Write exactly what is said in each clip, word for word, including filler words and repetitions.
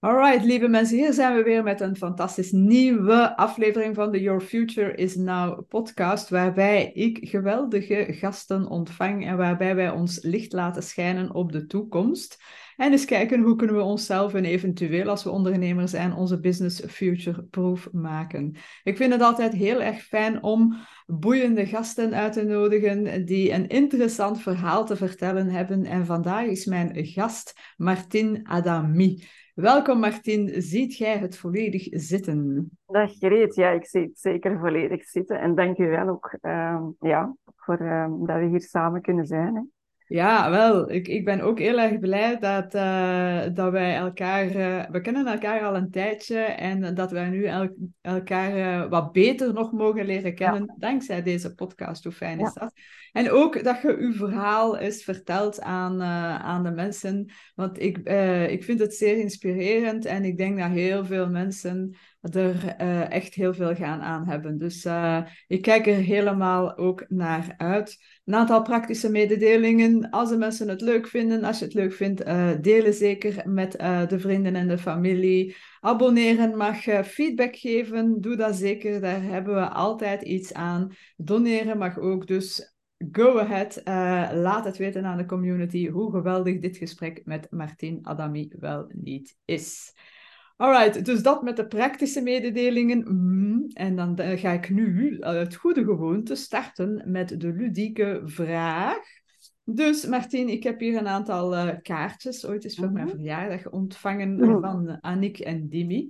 Alright, lieve mensen, hier zijn we weer met een fantastisch nieuwe aflevering van de Your Future is Now podcast, waarbij ik geweldige gasten ontvang en waarbij wij ons licht laten schijnen op de toekomst. En eens kijken hoe kunnen we onszelf en eventueel, als we ondernemer zijn, onze business future-proof maken. Ik vind het altijd heel erg fijn om boeiende gasten uit te nodigen die een interessant verhaal te vertellen hebben. En vandaag is mijn gast Martin Adamy. Welkom Martin, ziet jij het volledig zitten? Dag Greet, ja, ik zie het zeker volledig zitten. En dank u wel ook ehm, ja, voor ehm, dat we hier samen kunnen zijn. Hè. Ja, wel, ik, ik ben ook heel erg blij dat, eh, dat wij elkaar, eh, we kennen elkaar al een tijdje en dat wij nu el elkaar eh, wat beter nog mogen leren Ja, kennen dankzij deze podcast. Hoe fijn is ja, dat? En ook dat je uw verhaal eens vertelt aan, eh, aan de mensen, want ik, eh, ik vind het zeer inspirerend en ik denk dat heel veel mensen er eh, echt heel veel gaan aan hebben. Dus uh, ik kijk er helemaal ook naar uit. Een aantal praktische mededelingen. Als de mensen het leuk vinden, als je het leuk vindt, uh, delen zeker met uh, de vrienden en de familie. Abonneren mag, uh, feedback geven, doe dat zeker. Daar hebben we altijd iets aan. Doneren mag ook, dus go ahead. Uh, laat het weten aan de community hoe geweldig dit gesprek met Martin Adamy wel niet is. Alright, dus dat met de praktische mededelingen. Mm, en dan uh, ga ik nu uh, het goede gewoonte starten met de ludieke vraag. Dus Martien, ik heb hier een aantal uh, kaartjes, ooit eens voor mijn mhm. verjaardag ontvangen van Annick en Dimi.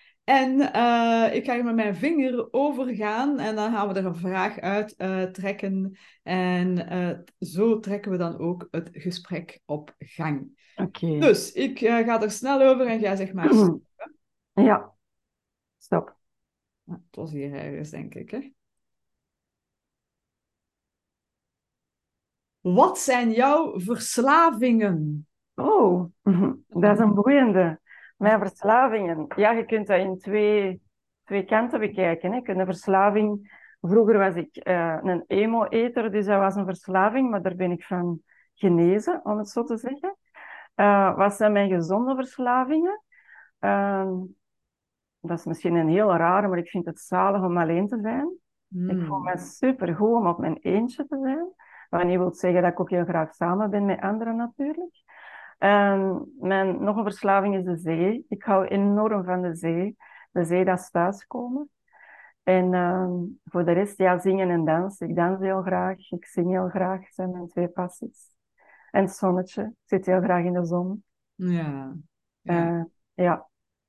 En uh, ik ga er met mijn vinger over gaan en dan gaan we er een vraag uit uh, trekken. En uh, zo trekken we dan ook het gesprek op gang. Oké. Dus ik uh, ga er snel over en ga zeg maar stop. Ja, stop. Nou, het was hier ergens, denk ik. Hè? Wat zijn jouw verslavingen? Oh, mhm. Dat is een boeiende. Mijn verslavingen. Ja, je kunt dat in twee, twee kanten bekijken. Hè. Je kunt een verslaving... Vroeger was ik eh, een emo-eter, dus dat was een verslaving, maar daar ben ik van genezen, om het zo te zeggen. Uh, wat zijn mijn gezonde verslavingen? Uh, Dat is misschien een heel rare, maar ik vind het zalig om alleen te zijn. Ik voel Hmm. me supergoed om op mijn eentje te zijn. Wat niet wil zeggen dat ik ook heel graag samen ben met anderen natuurlijk. En mijn, nog een verslaving is de zee. Ik hou enorm van de zee. De zee, dat is thuiskomen. En uh, voor de rest, ja, zingen en dansen. Ik dans heel graag, ik zing heel graag. Dat zijn mijn twee passies. En het zonnetje. Ik zit heel graag in de zon. Ja, ja. Uh, ja.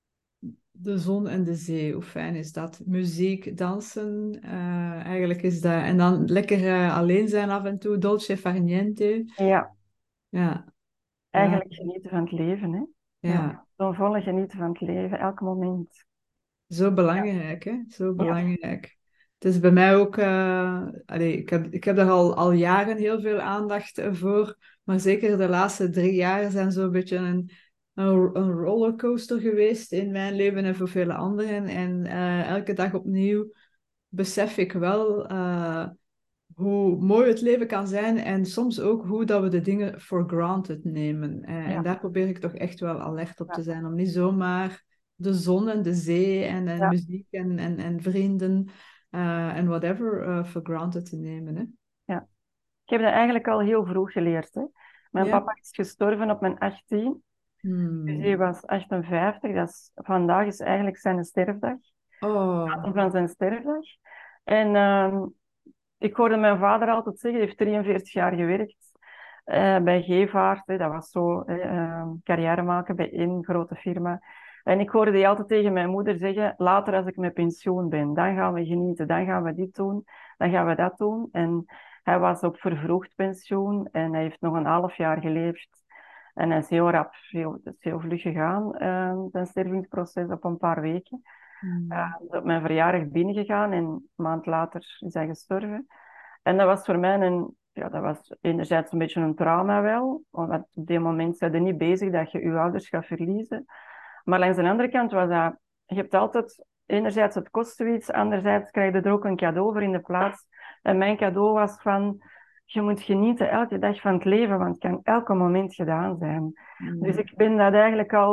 De zon en de zee, hoe fijn is dat? Muziek, dansen, uh, eigenlijk is dat... En dan lekker uh, alleen zijn af en toe, dolce far niente. Ja. Ja, ja, Eigenlijk genieten van het leven, hè? ja. Ja, zo'n volle genieten van het leven, elk moment. Zo Ja, belangrijk, hè? Zo ja, belangrijk. Het is bij mij ook... Uh, allee, ik heb, ik heb daar al, al jaren heel veel aandacht uh, voor, maar zeker de laatste drie jaar zijn zo'n beetje een, een, een rollercoaster geweest in mijn leven en voor vele anderen. En uh, elke dag opnieuw besef ik wel uh, hoe mooi het leven kan zijn en soms ook hoe dat we de dingen for granted nemen. Uh, en ja, daar probeer ik toch echt wel alert op te ja, zijn, om niet zomaar de zon en de zee en, en ja, muziek en, en, en vrienden uh, en whatever uh, for granted te nemen. Hè? ja. Ik heb dat eigenlijk al heel vroeg geleerd, hè. Mijn Ja. papa is gestorven op mijn achttien, dus hij Hmm. was achtenvijftig. Dat is, vandaag is eigenlijk zijn sterfdag, Oh. datum van zijn sterfdag. En ehm, ik hoorde mijn vader altijd zeggen, hij heeft drieënveertig jaar gewerkt eh, bij Gevaart. Hè, dat was zo, hè, eh, carrière maken bij één grote firma. En ik hoorde die altijd tegen mijn moeder zeggen, later als ik met pensioen ben, dan gaan we genieten, dan gaan we dit doen, dan gaan we dat doen. En hij was op vervroegd pensioen en hij heeft nog een half jaar geleefd. En hij is heel rap, heel, het is heel vlug gegaan, uh, zijn stervingsproces op een paar weken. Uh, Hmm. hij is op mijn verjaardag binnengegaan en een maand later is hij gestorven. En dat was voor mij een, ja, dat was enerzijds een beetje een trauma wel, want op die moment zijn je niet bezig dat je je ouders gaat verliezen. Maar langs de andere kant was dat, je hebt altijd, enerzijds het kost zoiets, anderzijds krijg je er ook een cadeau voor in de plaats. En mijn cadeau was van, je moet genieten elke dag van het leven, want het kan elke moment gedaan zijn. Dus Hmm. ik ben dat eigenlijk al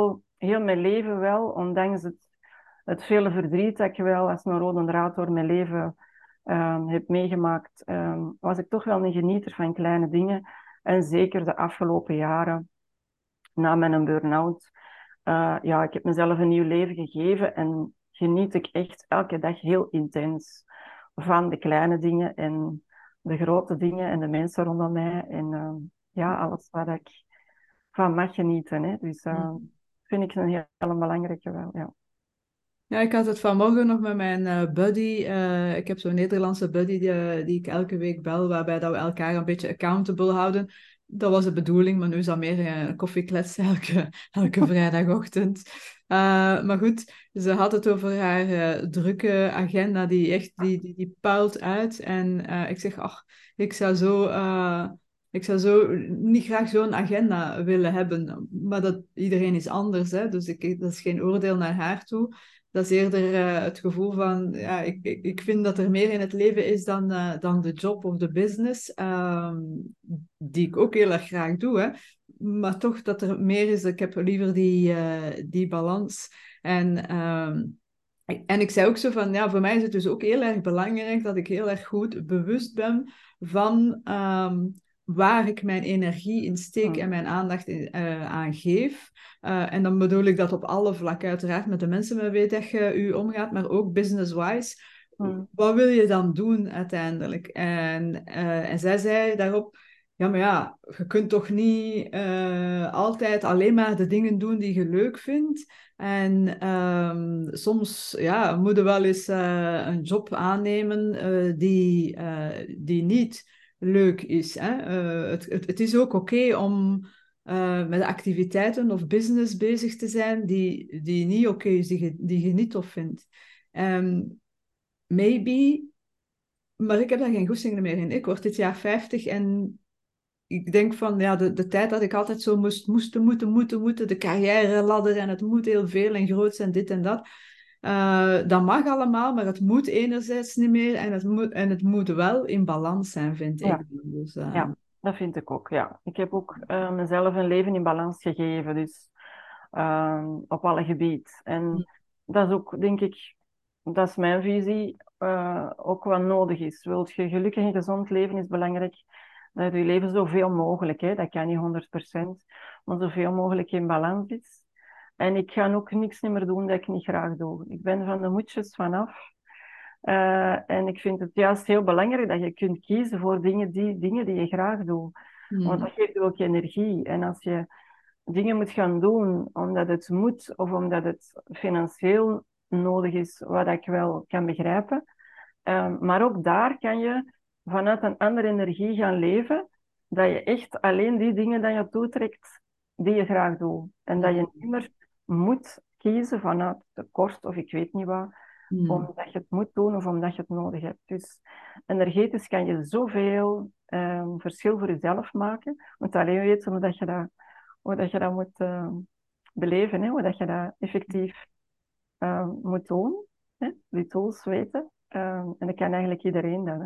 heel mijn leven wel, ondanks het, het vele verdriet dat ik wel als een rode draad door mijn leven um, heb meegemaakt, um, was ik toch wel een genieter van kleine dingen. En zeker de afgelopen jaren, na mijn burn-out, uh, ja, ik heb mezelf een nieuw leven gegeven en geniet ik echt elke dag heel intens van de kleine dingen en de grote dingen en de mensen rondom mij. En uh, ja, alles wat ik van mag genieten. Hè. Dus uh, vind ik een heel, heel belangrijke wel, ja. Ja, ik had het vanmorgen nog met mijn uh, buddy. Uh, ik heb zo'n Nederlandse buddy die, uh, die ik elke week bel, waarbij dat we elkaar een beetje accountable houden. Dat was de bedoeling, maar nu is dat meer een koffieklets elke, elke vrijdagochtend. Uh, maar goed, ze had het over haar uh, drukke agenda, die echt die, die, die puilt uit. En uh, ik zeg, ach, ik zou zo... Uh, ik zou zo niet graag zo'n agenda willen hebben, maar dat, iedereen is anders, hè? Dus ik, dat is geen oordeel naar haar toe. Dat is eerder uh, het gevoel van, ja, ik, ik, ik vind dat er meer in het leven is dan, uh, dan de job of de business, um, die ik ook heel erg graag doe, hè. Maar toch dat er meer is, ik heb liever die, uh, die balans. En, um, en ik zei ook zo van, ja, voor mij is het dus ook heel erg belangrijk dat ik heel erg goed bewust ben van um, waar ik mijn energie in steek en mijn aandacht in, uh, aan geef. Uh, en dan bedoel ik dat op alle vlakken, uiteraard met de mensen met wie dat je u omgaat, maar ook business-wise. Hmm. Wat wil je dan doen uiteindelijk? En, uh, en zij zei daarop, ja, maar ja, je kunt toch niet uh, altijd alleen maar de dingen doen die je leuk vindt. En um, soms ja, moet je wel eens uh, een job aannemen uh, die, uh, die niet leuk is. Hè? Uh, het, het, het is ook oké okay om uh, met activiteiten of business bezig te zijn die, die niet oké okay is, die je, die je niet tof vindt. Um, maybe, maar ik heb daar geen goesting meer in. Ik word dit jaar vijftig en ik denk van ja, de, de tijd dat ik altijd zo moest, moesten, moeten, moeten, moeten, de carrière ladder en het moet heel veel en groot zijn, dit en dat. Uh, dat mag allemaal, maar het moet enerzijds niet meer en het moet, en het moet wel in balans zijn, vind ja. ik. Dus, uh... ja, dat vind ik ook, ja. Ik heb ook uh, mezelf een leven in balans gegeven, dus uh, op alle gebieden. En mm. dat is ook, denk ik, dat is mijn visie, uh, ook wat nodig is. Wilt je gelukkig en gezond leven, is belangrijk dat je leven zoveel mogelijk, hè, dat kan niet honderd procent, maar zoveel mogelijk in balans is. En ik ga ook niks meer doen dat ik niet graag doe. Ik ben van de moedjes vanaf. Uh, en ik vind het juist heel belangrijk dat je kunt kiezen voor dingen die, dingen die je graag doet. Mm. Want dat geeft je ook energie. En als je dingen moet gaan doen omdat het moet of omdat het financieel nodig is, wat ik wel kan begrijpen. Uh, maar ook daar kan je vanuit een andere energie gaan leven, dat je echt alleen die dingen dat je toetrekt, die je graag doet. En dat je niet meer moet kiezen vanuit tekort of ik weet niet wat, mm. omdat je het moet doen of omdat je het nodig hebt. Dus energetisch kan je zoveel uh, verschil voor jezelf maken. Je moet alleen weten hoe dat je dat, hoe dat, je dat moet uh, beleven, hè? Hoe dat je dat effectief uh, moet doen. Hè? Die tools weten. Uh, en dat kan eigenlijk iedereen dan. Hè?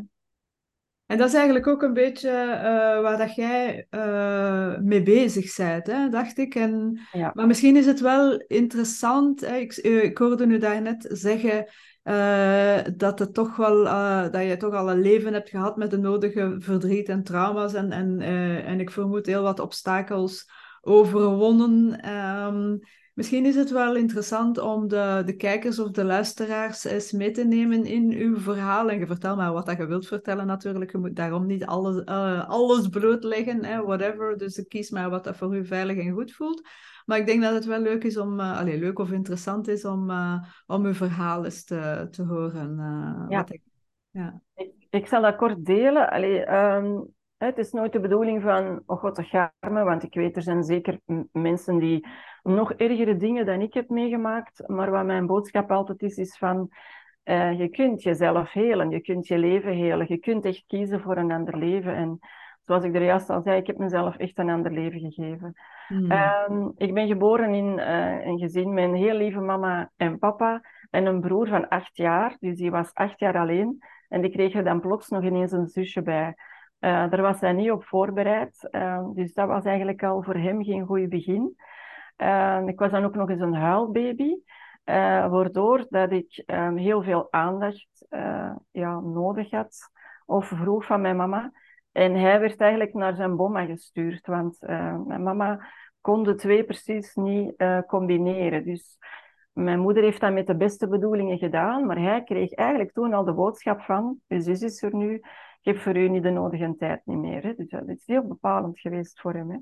En dat is eigenlijk ook een beetje uh, waar dat jij uh, mee bezig bent, hè, dacht ik. En, ja. Maar misschien is het wel interessant. Hè? Ik, uh, ik hoorde u daarnet zeggen uh, dat, het toch wel, uh, dat je toch al een leven hebt gehad met de nodige verdriet en trauma's. En, en, uh, en ik vermoed heel wat obstakels overwonnen. Um, Misschien is het wel interessant om de, de kijkers of de luisteraars eens mee te nemen in uw verhaal. En je vertelt maar wat dat je wilt vertellen natuurlijk. Je moet daarom niet alles, uh, alles blootleggen, hè, whatever. Dus kies maar wat dat voor u veilig en goed voelt. Maar ik denk dat het wel leuk is om, uh, allez, leuk of interessant is om, uh, om uw verhaal eens te, te horen. Uh, ja. Wat ik, ja. ik, ik zal dat kort delen. Allee, um... Het is nooit de bedoeling van, oh god, dat gaat me, want ik weet, er zijn zeker mensen die nog ergere dingen dan ik heb meegemaakt. Maar wat mijn boodschap altijd is, is van, uh, je kunt jezelf helen, je kunt je leven helen, je kunt echt kiezen voor een ander leven. En zoals ik er juist al zei, ik heb mezelf echt een ander leven gegeven. Hmm. Um, ik ben geboren in uh, een gezin met een heel lieve mama en papa en een broer van acht jaar. Dus die was acht jaar alleen en die kreeg er dan plots nog ineens een zusje bij. Uh, daar was hij niet op voorbereid, uh, dus dat was eigenlijk al voor hem geen goed begin. Uh, ik was dan ook nog eens een huilbaby, uh, waardoor dat ik um, heel veel aandacht uh, ja, nodig had of vroeg van mijn mama. En hij werd eigenlijk naar zijn bomma gestuurd, want uh, mijn mama kon de twee precies niet uh, combineren. Dus mijn moeder heeft dat met de beste bedoelingen gedaan, maar hij kreeg eigenlijk toen al de boodschap van, uw zus is er nu, ik heb voor u niet de nodige tijd niet meer. Hè. Dus dat is heel bepalend geweest voor hem. Hè.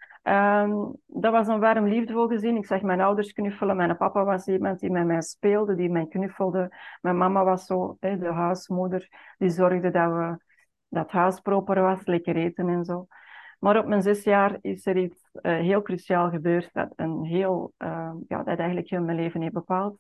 Um, dat was een warm, liefdevol gezin. Ik zag mijn ouders knuffelen. Mijn papa was iemand die met mij speelde, die mij knuffelde. Mijn mama was zo, hè, de huismoeder, die zorgde dat, we, dat het huis proper was, lekker eten en zo. Maar op mijn zes jaar is er iets uh, heel cruciaal gebeurd dat, een heel, uh, ja, dat eigenlijk heel mijn leven heeft bepaald.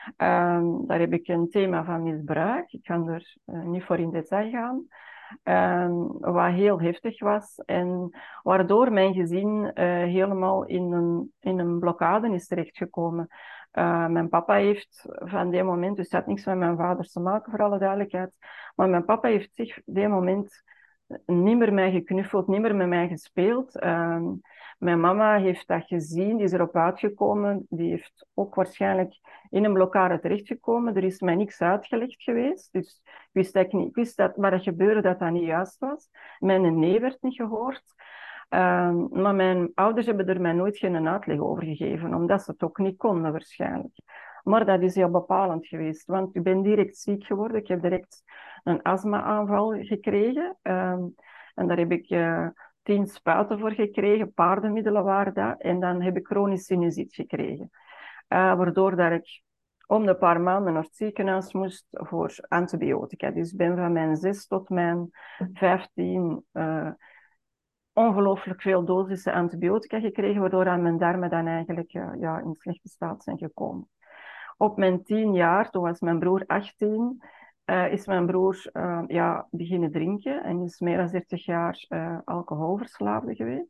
Um, daar heb ik een thema van misbruik. Ik ga er uh, niet voor in detail gaan. Um, wat heel heftig was en waardoor mijn gezin uh, helemaal in een, in een blokkade is terechtgekomen. Uh, mijn papa heeft van die moment, dus het had niks met mijn vader te maken voor alle duidelijkheid, maar mijn papa heeft zich die moment niet meer mij geknuffeld, niet meer met mij gespeeld. Um, mijn mama heeft dat gezien, die is erop uitgekomen, die heeft ook waarschijnlijk in een blokkade terechtgekomen. Er is mij niks uitgelegd geweest, dus ik wist, dat ik niet, ik wist dat maar dat gebeurde dat dat niet juist was. Mijn nee werd niet gehoord. Um, maar mijn ouders hebben er mij nooit geen uitleg over gegeven, omdat ze het ook niet konden waarschijnlijk. Maar dat is heel bepalend geweest, want ik ben direct ziek geworden. Ik heb direct een astma-aanval gekregen. Um, en daar heb ik uh, tien spuiten voor gekregen, paardenmiddelen waren dat. En dan heb ik chronisch sinusiet gekregen. Uh, waardoor dat ik om de paar maanden naar het ziekenhuis moest voor antibiotica. Dus ik ben van mijn zes tot mijn vijftien uh, ongelooflijk veel dosissen antibiotica gekregen, waardoor aan mijn darmen dan eigenlijk uh, ja, in slechte staat zijn gekomen. Op mijn tien jaar, toen was mijn broer achttien, uh, is mijn broer uh, ja, beginnen drinken en is meer dan dertig jaar uh, alcoholverslaafde geweest.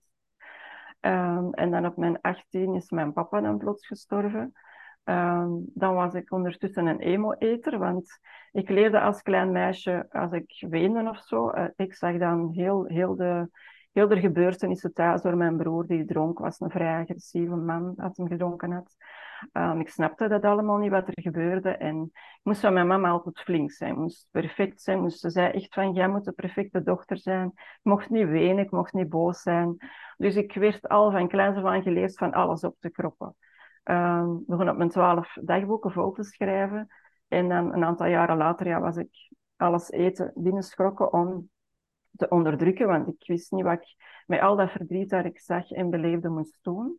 Um, en dan op mijn achttien is mijn papa dan plots gestorven. Um, dan was ik ondertussen een emo-eter, want ik leerde als klein meisje, als ik weende of zo, uh, ik zag dan heel, heel, de, heel de gebeurtenissen thuis door mijn broer, die dronk, was een vrij agressieve man, als hij gedronken had. Um, ik snapte dat allemaal niet, wat er gebeurde. En ik moest van mijn mama altijd flink zijn. Ik moest perfect zijn. Moest, ze zei echt van, jij moet de perfecte dochter zijn. Ik mocht niet wenen, ik mocht niet boos zijn. Dus ik werd al van kleins af aan geleerd van alles op te kroppen. Um, ik begon op mijn twaalf dagboeken vol te schrijven. En dan een aantal jaren later ja, was ik alles eten binnenschrokken om te onderdrukken. Want ik wist niet wat ik met al dat verdriet dat ik zag en beleefde moest doen.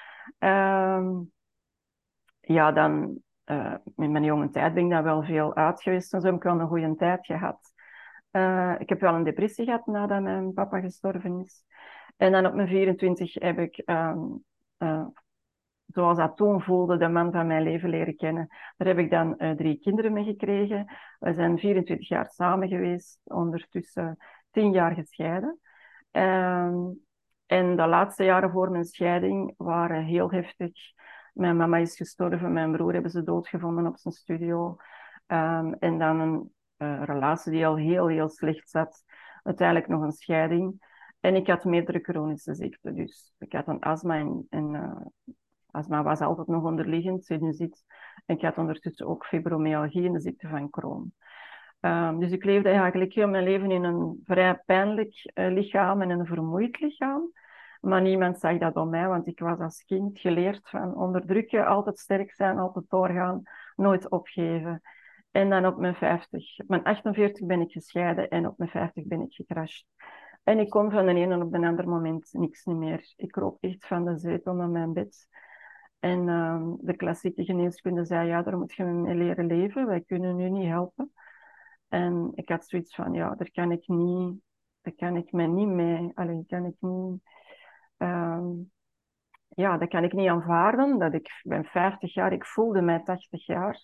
Um, ja, dan uh, in mijn jonge tijd ben ik dan wel veel uit geweest. En zo heb ik wel een goede tijd gehad. Uh, ik heb wel een depressie gehad nadat mijn papa gestorven is. En dan op mijn vierentwintig heb ik, um, uh, zoals dat toen voelde, de man van mijn leven leren kennen. Daar heb ik dan uh, drie kinderen mee gekregen. We zijn vierentwintig jaar samen geweest, ondertussen tien jaar gescheiden. Um, en de laatste jaren voor mijn scheiding waren heel heftig. Mijn mama is gestorven, mijn broer hebben ze doodgevonden op zijn studio. Um, en dan een uh, relatie die al heel, heel slecht zat. Uiteindelijk nog een scheiding. En ik had meerdere chronische ziekten. Dus ik had een astma en, en uh, astma was altijd nog onderliggend, sinusiet. En ik had ondertussen ook fibromyalgie en de ziekte van Crohn. Um, dus ik leefde eigenlijk heel mijn leven in een vrij pijnlijk uh, lichaam en een vermoeid lichaam. Maar niemand zag dat om mij, want ik was als kind geleerd van onderdrukken, altijd sterk zijn, altijd doorgaan, nooit opgeven. En dan op mijn vijftig, op mijn achtenveertig ben ik gescheiden en op mijn vijftig ben ik gecrashed. En ik kon van de ene op de andere moment niks niet meer. Ik kroop echt van de zetel naar mijn bed. En um, de klassieke geneeskunde zei, ja, daar moet je mee leren leven, wij kunnen u niet helpen. En ik had zoiets van, ja, daar kan ik niet, daar kan ik mij niet mee, alleen kan ik niet, um, ja, dat kan ik niet aanvaarden. Dat ik ben vijftig jaar, ik voelde mij tachtig jaar.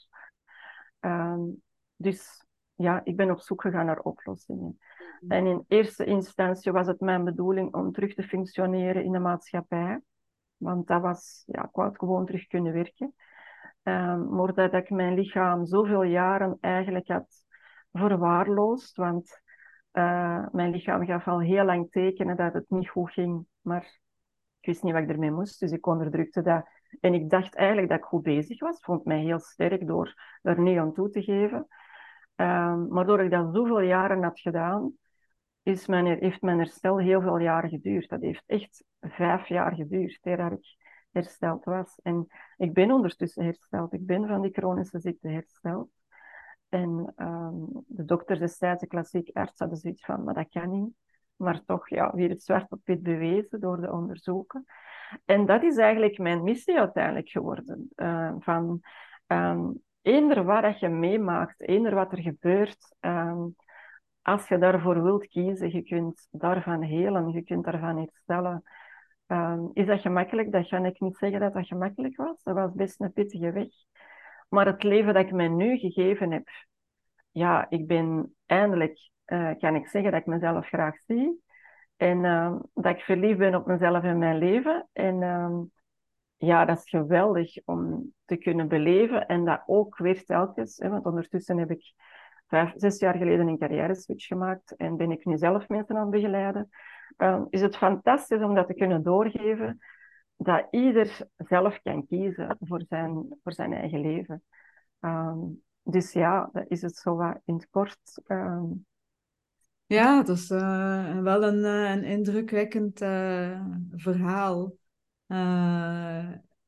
Um, dus ja, ik ben op zoek gegaan naar oplossingen. Mm-hmm. En in eerste instantie was het mijn bedoeling om terug te functioneren in de maatschappij. Want dat was, ja, ik wou gewoon terug kunnen werken. Um, maar dat ik mijn lichaam zoveel jaren eigenlijk had verwaarloosd, want uh, mijn lichaam gaf al heel lang tekenen dat het niet goed ging. Maar Ik wist niet wat ik ermee moest, dus ik onderdrukte dat. En ik dacht eigenlijk dat ik goed bezig was. Ik vond mij heel sterk door er niet aan toe te geven. Um, maar doordat ik dat zoveel jaren had gedaan, is mijn, heeft mijn herstel heel veel jaren geduurd. Dat heeft echt vijf jaar geduurd, voordat ik hersteld was. En ik ben ondertussen hersteld. Ik ben van die chronische ziekte hersteld. En um, de dokter destijds, de klassiek arts, hadden zoiets van, maar dat kan niet. Maar toch, ja, weer het zwart op wit bewezen door de onderzoeken. En dat is eigenlijk mijn missie uiteindelijk geworden. Uh, van um, eender wat dat je meemaakt, eender wat er gebeurt, um, als je daarvoor wilt kiezen, je kunt daarvan helen, je kunt daarvan herstellen. Um, is dat gemakkelijk? Dat kan ik niet zeggen dat dat gemakkelijk was. Dat was best een pittige weg. Maar het leven dat ik mij nu gegeven heb, ja, ik ben eindelijk, uh, kan ik zeggen dat ik mezelf graag zie. En uh, dat ik verliefd ben op mezelf en mijn leven. En uh, ja, dat is geweldig om te kunnen beleven. En dat ook weer telkens, hè, want ondertussen heb ik vijf, zes jaar geleden een carrière switch gemaakt. En ben ik nu zelf mensen aan het begeleiden. Uh, is het fantastisch om dat te kunnen doorgeven. Dat ieder zelf kan kiezen voor zijn, voor zijn eigen leven. Um, dus ja, dat is het zo wat in het kort. Um, Ja, dat is uh, wel een, uh, een indrukwekkend uh, verhaal. Uh,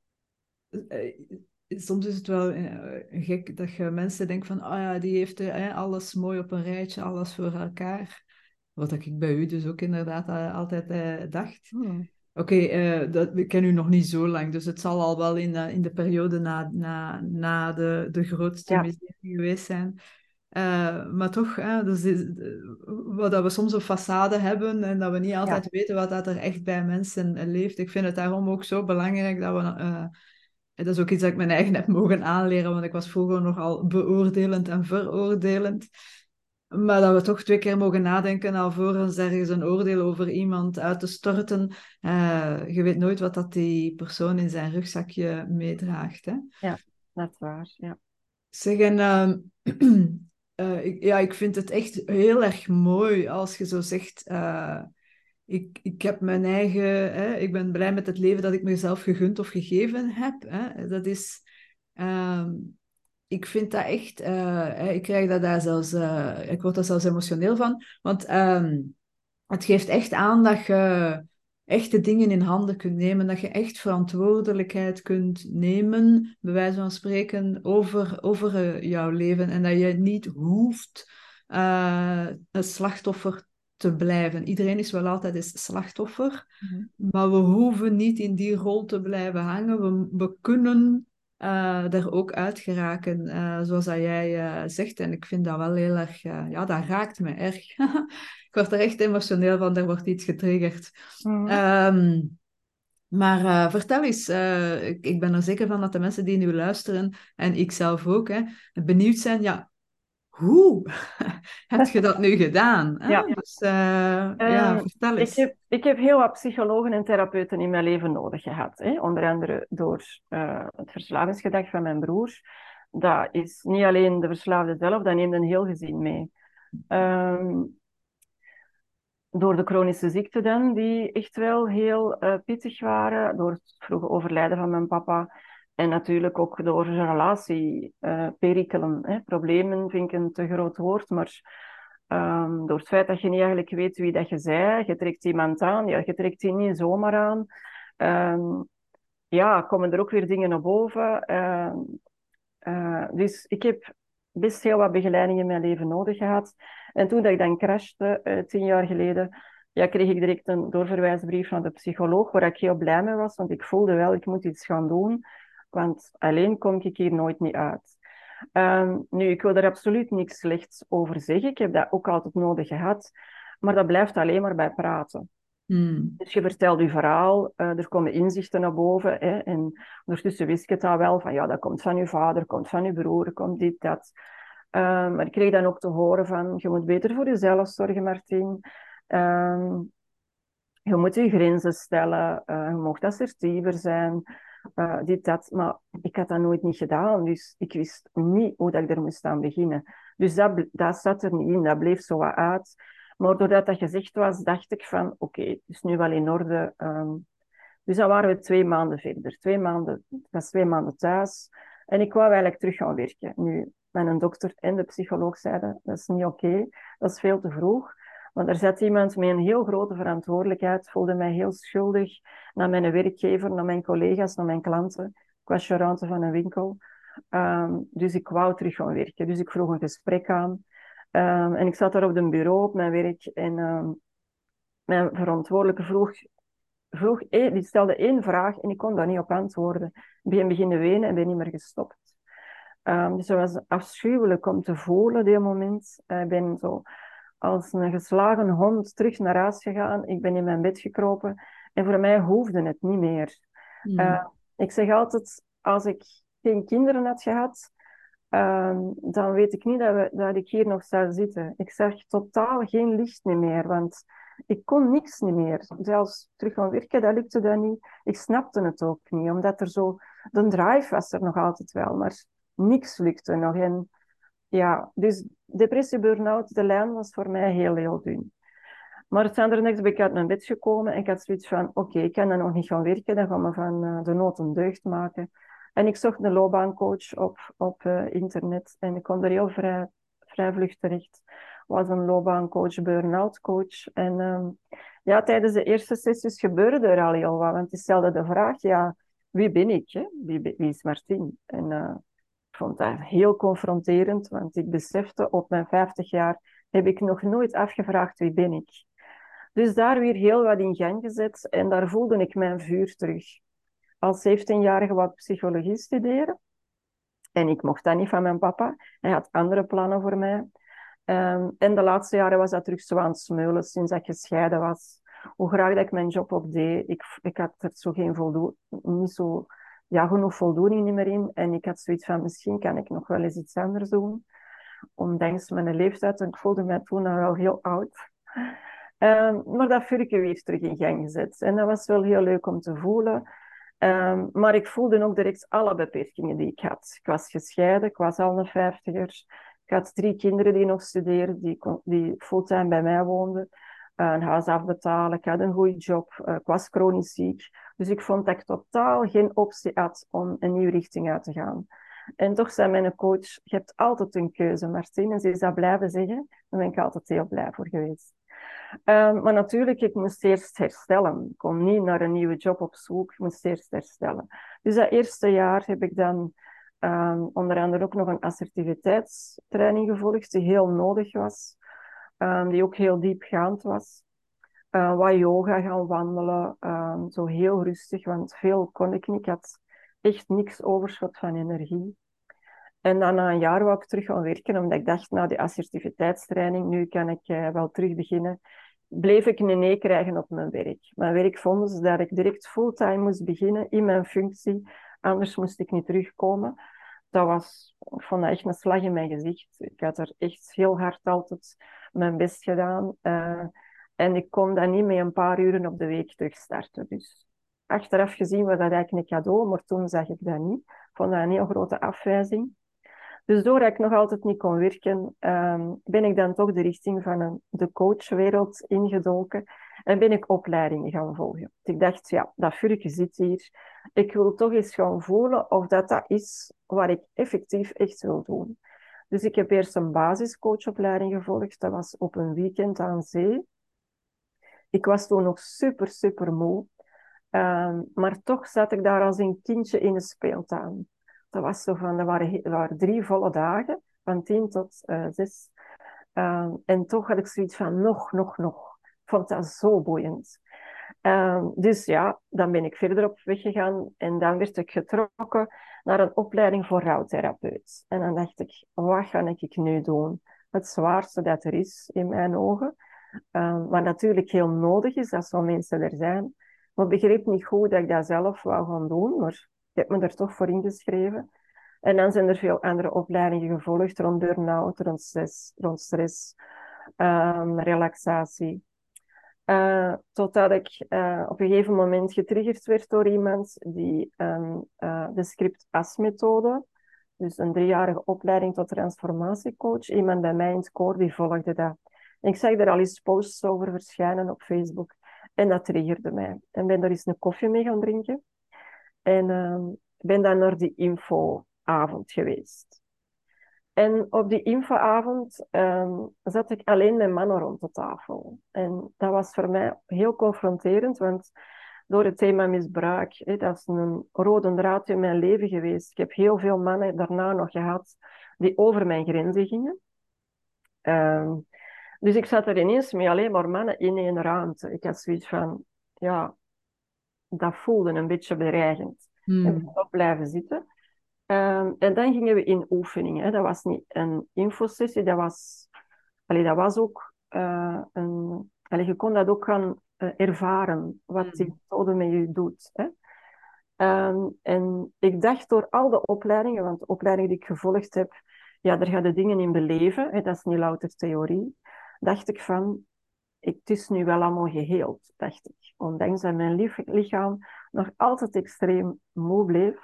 soms is het wel uh, gek dat je mensen denkt van, oh ja, die heeft uh, alles mooi op een rijtje, alles voor elkaar. Wat ik bij u dus ook inderdaad uh, altijd uh, dacht. hmm. Oké, okay, uh, ik ken u nog niet zo lang, dus het zal al wel in, uh, in de periode na, na, na de, de grootste Ja. miserie geweest zijn. Uh, maar toch, uh, dus is, uh, wat dat we soms een façade hebben en dat we niet altijd Ja. weten wat dat er echt bij mensen uh, leeft. Ik vind het daarom ook zo belangrijk dat we... Uh, dat is ook iets dat ik mijn eigen heb mogen aanleren, want ik was vroeger nogal beoordelend en veroordelend. Maar dat we toch twee keer mogen nadenken alvorens ergens een oordeel over iemand uit te storten. Uh, je weet nooit wat dat die persoon in zijn rugzakje meedraagt. Hè? Ja, dat is waar. Ja. Zeg, en, uh, uh, ik, ja, ik vind het echt heel erg mooi als je zo zegt... Uh, ik, ik heb mijn eigen... Hè, ik ben blij met het leven dat ik mezelf gegund of gegeven heb. Hè. Dat is... Uh, ik vind dat echt... Uh, ik krijg dat daar zelfs... Uh, ik word daar zelfs emotioneel van. Want um, het geeft echt aan dat je echte dingen in handen kunt nemen. Dat je echt verantwoordelijkheid kunt nemen, bij wijze van spreken, over, over uh, jouw leven. En dat je niet hoeft uh, een slachtoffer te blijven. Iedereen is wel altijd eens slachtoffer. Mm-hmm. Maar we hoeven niet in die rol te blijven hangen. We, we kunnen... Uh, er ook uit geraken, uh, zoals dat jij uh, zegt. En ik vind dat wel heel erg... Uh, ja, dat raakt me erg. Ik word er echt emotioneel van, er wordt iets getriggerd. Mm-hmm. Um, maar uh, vertel eens, uh, ik, ik ben er zeker van dat de mensen die nu luisteren, en ik zelf ook, hè, benieuwd zijn, ja, hoe heb je dat nu gedaan? Hè? Ja. Dus uh, um, ja, vertel eens. Ik heb, ik heb heel wat psychologen en therapeuten in mijn leven nodig gehad. Hè? Onder andere door uh, het verslavingsgedrag van mijn broer. Dat is niet alleen de verslaafde zelf, dat neemt een heel gezin mee. Um, door de chronische ziekten dan, die echt wel heel uh, pittig waren. Door het vroege overlijden van mijn papa. En natuurlijk ook door relatieperikelen. Uh, problemen vind ik een te groot woord, maar... Um, door het feit dat je niet eigenlijk weet wie dat je bent, je trekt iemand aan, ja, je trekt die niet zomaar aan. Um, ja, komen er ook weer dingen naar boven. Uh, uh, dus ik heb best heel wat begeleiding in mijn leven nodig gehad. En toen dat ik dan crashte, uh, tien jaar geleden, ja, kreeg ik direct een doorverwijsbrief van de psycholoog, waar ik heel blij mee was, want ik voelde wel, ik moet iets gaan doen, want alleen kom ik hier nooit niet uit. Um, nu, ik wil er absoluut niks slechts over zeggen. Ik heb dat ook altijd nodig gehad. Maar dat blijft alleen maar bij praten. Hmm. Dus je vertelt je verhaal, uh, er komen inzichten naar boven. Hè, en ondertussen wist ik het al wel, van ja, dat komt van je vader, komt van je broer, komt dit, dat. Um, maar ik kreeg dan ook te horen van, je moet beter voor jezelf zorgen, Martien. Um, je moet je grenzen stellen, uh, je mag assertiever zijn. Uh, dit, dat. Maar ik had dat nooit niet gedaan, dus ik wist niet hoe dat ik er moest aan beginnen. Dus dat, dat zat er niet in, dat bleef zo wat uit. Maar doordat dat gezegd was, dacht ik van, oké, okay, het is nu wel in orde. Um, Dus dan waren we twee maanden verder. Twee maanden, ik was twee maanden thuis. En ik wou eigenlijk terug gaan werken. Nu, mijn dokter en de psycholoog zeiden, dat is niet oké. Okay, dat is veel te vroeg. Want er zat iemand met een heel grote verantwoordelijkheid. Voelde mij heel schuldig naar mijn werkgever, naar mijn collega's, naar mijn klanten. Ik was gérante van een winkel. Um, dus ik wou terug gaan werken. Dus ik vroeg een gesprek aan. Um, en ik zat daar op een bureau op mijn werk. En um, mijn verantwoordelijke vroeg, vroeg één, die stelde één vraag en ik kon daar niet op antwoorden. Ik ben beginnen wenen en ben niet meer gestopt. Um, dus het was afschuwelijk om te voelen op dat moment. Uh, ik ben zo als een geslagen hond terug naar huis gegaan. Ik ben in mijn bed gekropen. En voor mij hoefde het niet meer. Mm. Uh, ik zeg altijd, als ik geen kinderen had gehad, um, dan weet ik niet dat, we, dat ik hier nog zou zitten. Ik zag totaal geen licht meer, want ik kon niks niet meer. Zelfs terug gaan werken, dat lukte dat niet. Ik snapte het ook niet, omdat er zo... De drive was er nog altijd wel, maar niks lukte nog. En ja, dus depressie, burn-out, de lijn was voor mij heel, heel dun. Maar het anderniks ben ik uit mijn bed gekomen en ik had zoiets van, oké, okay, ik kan dan nog niet gaan werken, dan gaan we van uh, de nood een deugd maken. En ik zocht een loopbaancoach op, op uh, internet en ik kwam er heel vrij, vrij vlug terecht. Was een loopbaancoach, burn-out coach. En um, ja, tijdens de eerste sessies gebeurde er al heel wat, want die stelde de vraag, ja, wie ben ik? Hè? Wie, wie is Martien? En uh, ik vond dat heel confronterend, want ik besefte op mijn vijftig jaar heb ik nog nooit afgevraagd wie ben ik. Dus daar weer heel wat in gang gezet en daar voelde ik mijn vuur terug. Als zeventienjarige wou ik psychologie studeren en ik mocht dat niet van mijn papa. Hij had andere plannen voor mij. Um, en de laatste jaren was dat terug zo aan het smeulen sinds ik gescheiden was. Hoe graag dat ik mijn job ook deed, ik, ik had er zo geen voldoening, niet zo, ja, genoeg voldoening niet meer in. En ik had zoiets van, misschien kan ik nog wel eens iets anders doen. Ondanks mijn leeftijd, en ik voelde mij toen wel heel oud. Um, maar dat vuurke weer terug in gang gezet. En dat was wel heel leuk om te voelen. Um, maar ik voelde ook direct alle beperkingen die ik had. Ik was gescheiden, ik was al een vijftiger. Ik had drie kinderen die nog studeerden, die, die fulltime bij mij woonden. Uh, een huis afbetalen, ik had een goede job, uh, ik was chronisch ziek. Dus ik vond dat ik totaal geen optie had om een nieuwe richting uit te gaan. En toch zei mijn coach, je hebt altijd een keuze, Martien. En ze is dat blijven zeggen. Daar ben ik altijd heel blij voor geweest. Um, maar natuurlijk, ik moest eerst herstellen. Ik kon niet naar een nieuwe job op zoek. Ik moest eerst herstellen. Dus dat eerste jaar heb ik dan um, onder andere ook nog een assertiviteitstraining gevolgd, die heel nodig was. Um, die ook heel diepgaand was. Uh, wat yoga gaan wandelen. Um, zo heel rustig, want veel kon ik niet. Ik had echt niks overschot van energie. En dan na een jaar wou ik terug gaan werken, omdat ik dacht, na die assertiviteitstraining, nu kan ik uh, wel terug beginnen. Bleef ik een nee krijgen op mijn werk. Mijn werk vonden ze dat ik direct fulltime moest beginnen in mijn functie, anders moest ik niet terugkomen. Dat was, ik vond dat echt een slag in mijn gezicht. Ik had er echt heel hard altijd mijn best gedaan. Uh, en ik kon dat niet met een paar uren op de week terugstarten. Dus achteraf gezien was dat eigenlijk een cadeau, maar toen zag ik dat niet. Ik vond dat een heel grote afwijzing. Dus doordat ik nog altijd niet kon werken, um, ben ik dan toch de richting van een, de coachwereld ingedoken en ben ik opleidingen gaan volgen. Ik dacht, ja, dat vuurtje zit hier. Ik wil toch eens gaan voelen of dat dat is wat ik effectief echt wil doen. Dus ik heb eerst een basiscoachopleiding gevolgd. Dat was op een weekend aan zee. Ik was toen nog super, super moe. Um, maar toch zat ik daar als een kindje in een speeltuin. Dat was zo van, dat waren, dat waren drie volle dagen, van tien tot uh, zes. Um, en toch had ik zoiets van, nog, nog, nog. Ik vond dat zo boeiend. Um, dus ja, dan ben ik verder op weg gegaan en dan werd ik getrokken naar een opleiding voor rouwtherapeut. En dan dacht ik, wat ga ik nu doen? Het zwaarste dat er is in mijn ogen. Um, wat natuurlijk heel nodig is, als zo'n mensen er zijn. Maar ik begreep niet goed dat ik dat zelf wou gaan doen, maar ik heb me er toch voor ingeschreven. En dan zijn er veel andere opleidingen gevolgd rond burn-out, rond stress, rond stress um, relaxatie. Uh, totdat ik uh, op een gegeven moment getriggerd werd door iemand die um, uh, de script-as-methode, dus een driejarige opleiding tot transformatiecoach, iemand bij mij in het koor, die volgde dat. En ik zag er al eens posts over verschijnen op Facebook. En dat triggerde mij. En ben daar eens een koffie mee gaan drinken. En uh, ben dan naar die infoavond geweest. En op die infoavond um, zat ik alleen met mannen rond de tafel. En dat was voor mij heel confronterend, want door het thema misbruik, hè, dat is een rode draad in mijn leven geweest. Ik heb heel veel mannen daarna nog gehad die over mijn grenzen gingen. Um, dus ik zat er ineens met alleen maar mannen in één ruimte. Ik had zoiets van, ja, dat voelde een beetje bedreigend. En ik Hmm. kon ook blijven zitten. Um, en dan gingen we in oefeningen. Hè. Dat was niet een infosessie, dat was, allee, dat was ook uh, een... Allee, je kon dat ook gaan uh, ervaren, wat die Hmm. methode met je doet. Hè. Um, en ik dacht door al de opleidingen, want de opleidingen die ik gevolgd heb, ja, daar ga je dingen in beleven, hè, dat is niet louter theorie, dacht ik van, ik, het is nu wel allemaal geheeld, dacht ik. Ondanks dat mijn lief, lichaam nog altijd extreem moe bleef.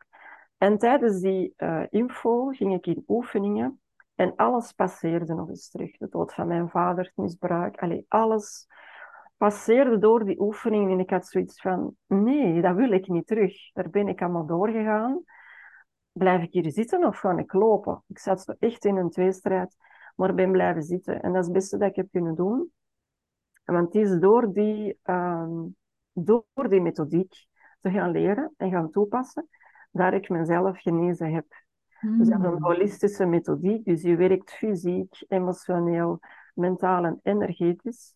En tijdens die uh, info ging ik in oefeningen en alles passeerde nog eens terug. De dood van mijn vader, het misbruik, allee, alles passeerde door die oefening en ik had zoiets van, nee, dat wil ik niet terug. Daar ben ik allemaal doorgegaan. Blijf ik hier zitten of ga ik lopen? Ik zat zo echt in een tweestrijd, maar ben blijven zitten. En dat is het beste dat ik heb kunnen doen. Want het is door die, um, door die methodiek te gaan leren en gaan toepassen, dat ik mezelf genezen heb. Dus dat is een Hmm. holistische methodiek. Dus je werkt fysiek, emotioneel, mentaal en energetisch.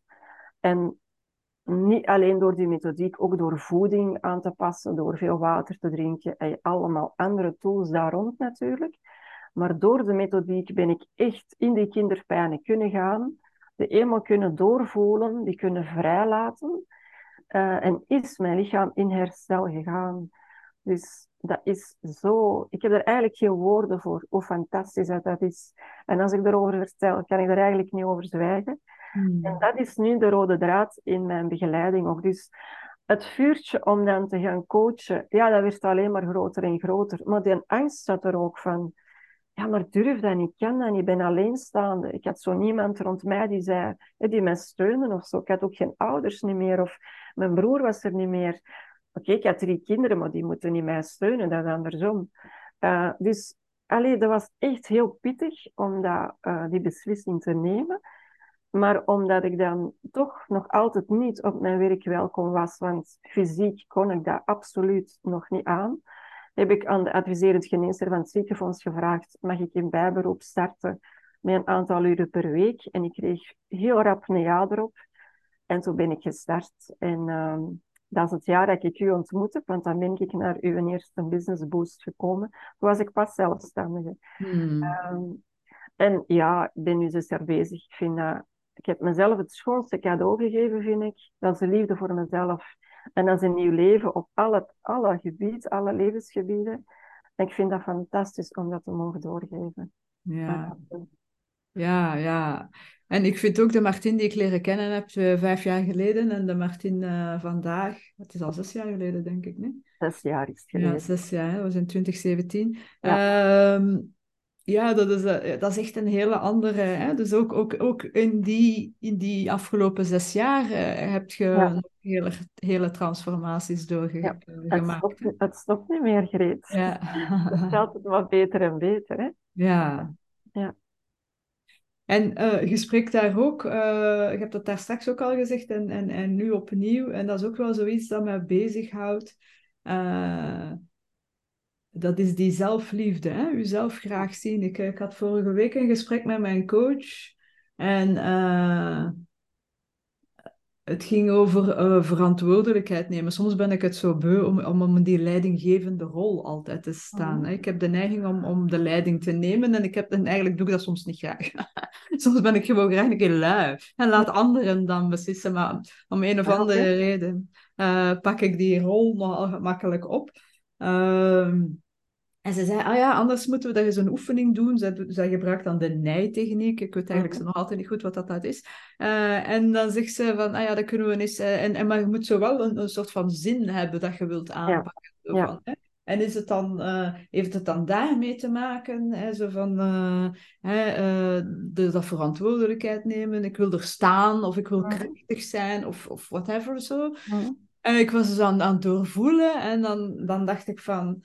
En niet alleen door die methodiek, ook door voeding aan te passen, door veel water te drinken en allemaal andere tools daar rond natuurlijk. Maar door de methodiek ben ik echt in die kinderpijnen kunnen gaan, de eenmaal kunnen doorvoelen, die kunnen vrijlaten. Uh, en is mijn lichaam in herstel gegaan. Dus dat is zo... Ik heb er eigenlijk geen woorden voor, hoe fantastisch dat, dat is. En als ik erover vertel, kan ik er eigenlijk niet over zwijgen. En Hmm. dat is nu de rode draad in mijn begeleiding ook. Dus het vuurtje om dan te gaan coachen, ja, dat werd alleen maar groter en groter. Maar die angst zat er ook van, ja, maar durf dat niet, kan dat niet, ik ben alleenstaande. Ik had zo niemand rond mij die zei, die mij steunde of zo. Ik had ook geen ouders niet meer, of mijn broer was er niet meer. Oké, okay, ik had drie kinderen, maar die moeten niet mij steunen, dat is andersom. Uh, dus, allee, dat was echt heel pittig om dat, uh, die beslissing te nemen. Maar omdat ik dan toch nog altijd niet op mijn werk welkom was, want fysiek kon ik dat absoluut nog niet aan, heb ik aan de adviserend geneesheer van het ziekenfonds gevraagd, mag ik in bijberoep starten met een aantal uren per week? En ik kreeg heel rap een ja erop. En toen ben ik gestart. En uh, dat is het jaar dat ik u ontmoet heb, want dan ben ik naar uw eerste business boost gekomen. Toen was ik pas zelfstandige. Hmm. Um, en ja, ik ben nu zes jaar bezig. Ik vind dat, ik heb mezelf het schoonste cadeau gegeven, vind ik. Dat is de liefde voor mezelf. En dat is een nieuw leven op alle, alle gebieden, alle levensgebieden. En ik vind dat fantastisch om dat te mogen doorgeven. Ja. Uh, Ja, ja. En ik vind ook de Martin die ik leren kennen heb uh, vijf jaar geleden en de Martin uh, vandaag, het is al zes jaar geleden denk ik, nee? Zes jaar is het Ja, geleden. zes jaar, hè? Dat was in twintig zeventien. Ja, Ehm, ja, dat is, uh, dat is echt een hele andere. Hè? Dus ook, ook, ook in die, in die afgelopen zes jaar uh, heb je ja, nog hele, hele transformaties ja. Het doorgemaakt. stopt, het stopt niet meer, Greet. Ja. Het gaat altijd maar beter en beter, hè? Ja. Ja, En uh, je spreekt daar ook, uh, je hebt dat daar straks ook al gezegd en, en, en nu opnieuw. En dat is ook wel zoiets dat mij bezighoudt. Uh, dat is die zelfliefde, hè? Uzelf graag zien. Ik, ik had vorige week een gesprek met mijn coach. En uh, het ging over uh, verantwoordelijkheid nemen. Soms ben ik het zo beu om, om om die leidinggevende rol altijd te staan. mhm. Hè. Ik heb de neiging om, om de leiding te nemen en ik heb, en eigenlijk doe ik dat soms niet graag. Soms ben ik gewoon graag een keer lui en laat anderen dan beslissen, maar om een of Ja, oké. andere reden uh, pak ik die rol nogal gemakkelijk op. Ehm, en ze zei, ah ja, anders moeten we dat eens een oefening doen. Zij, zij gebruikt dan de nijtechniek. Ik weet eigenlijk Mhm. zo nog altijd niet goed wat dat, dat is. Uh, en dan zegt ze van, ah ja, dat kunnen we eens... Uh, en, en, maar je moet zo wel een, een soort van zin hebben dat je wilt Ja, aanpakken. Zo ja, van, hè? En is het dan, uh, heeft het dan daarmee te maken? Hè, zo van uh, hè, uh, de, dat verantwoordelijkheid nemen. Ik wil er staan of ik wil Mhm. krachtig zijn of, of whatever zo. Mhm. En ik was dus aan, aan het doorvoelen en dan, dan dacht ik van...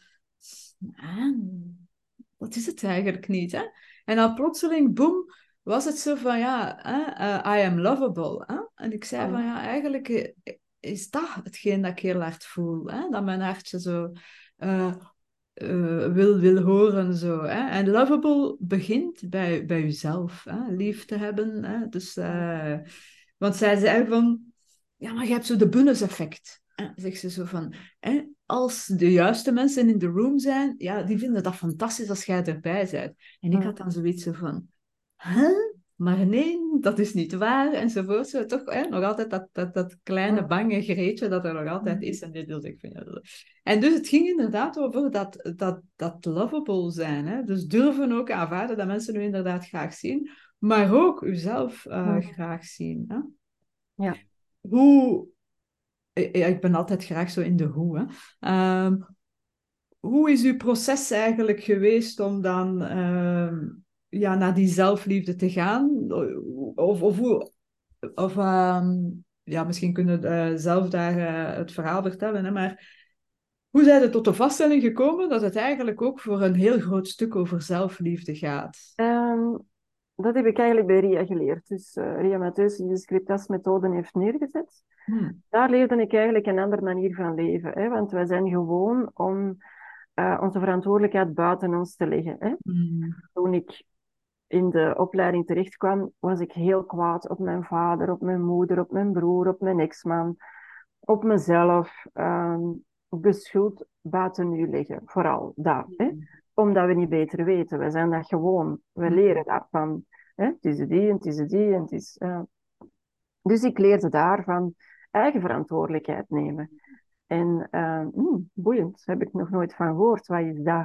Man, wat is het eigenlijk niet, hè? En dan plotseling, boem, was het zo van, ja, hè, uh, I am lovable. Hè? En ik zei van, Mhm. ja, eigenlijk uh, is dat hetgeen dat ik heel hard voel. Hè? Dat mijn hartje zo uh, uh, wil, wil horen. Zo, hè? En lovable begint bij, bij jezelf. Hè? Lief te hebben. Hè? Dus, uh, want zij zei van, ja, maar je hebt zo de bonus-effect. Hè? Zegt ze zo van, hè? Als de juiste mensen in de room zijn, ja, die vinden dat fantastisch als jij erbij bent. En ik had dan zoiets zo van, huh? Maar nee, dat is niet waar, enzovoort. Zo, toch hè? Nog altijd dat, dat, dat kleine Mhm. bange greetje dat er nog altijd is. En, dit, dus ik vind dat... en dus het ging inderdaad over dat, dat, dat lovable zijn. Hè? Dus durven ook aanvaarden dat mensen u inderdaad graag zien, maar ook uzelf uh, Mhm. graag zien. Hè? Ja. Hoe... Ja, ik ben altijd graag zo in de hoe. Hè? Um, hoe is uw proces eigenlijk geweest om dan uh, ja, naar die zelfliefde te gaan? Of, of, hoe, of um, ja, misschien kunnen we uh, zelf daar uh, het verhaal vertellen, hè, maar hoe zijn we tot de vaststelling gekomen dat het eigenlijk ook voor een heel groot stuk over zelfliefde gaat? Um, dat heb ik eigenlijk bij Ria geleerd. Dus uh, Ria Matthews, die de Scriptas-methode heeft neergezet. Hmm. Daar leerde ik eigenlijk een andere manier van leven. Hè? Want wij zijn gewoon om uh, onze verantwoordelijkheid buiten ons te leggen. Hè? Hmm. Toen ik in de opleiding terechtkwam, was ik heel kwaad op mijn vader, op mijn moeder, op mijn broer, op mijn ex-man, op mezelf. Um, de schuld buiten u leggen, vooral dat. Hè? Omdat we niet beter weten. We zijn dat gewoon. We leren daarvan. Hè? Het is die en het is die en het is... Uh... Dus ik leerde daarvan eigen verantwoordelijkheid nemen. En uh, hmm, boeiend, daar heb ik nog nooit van gehoord. Wat is dat?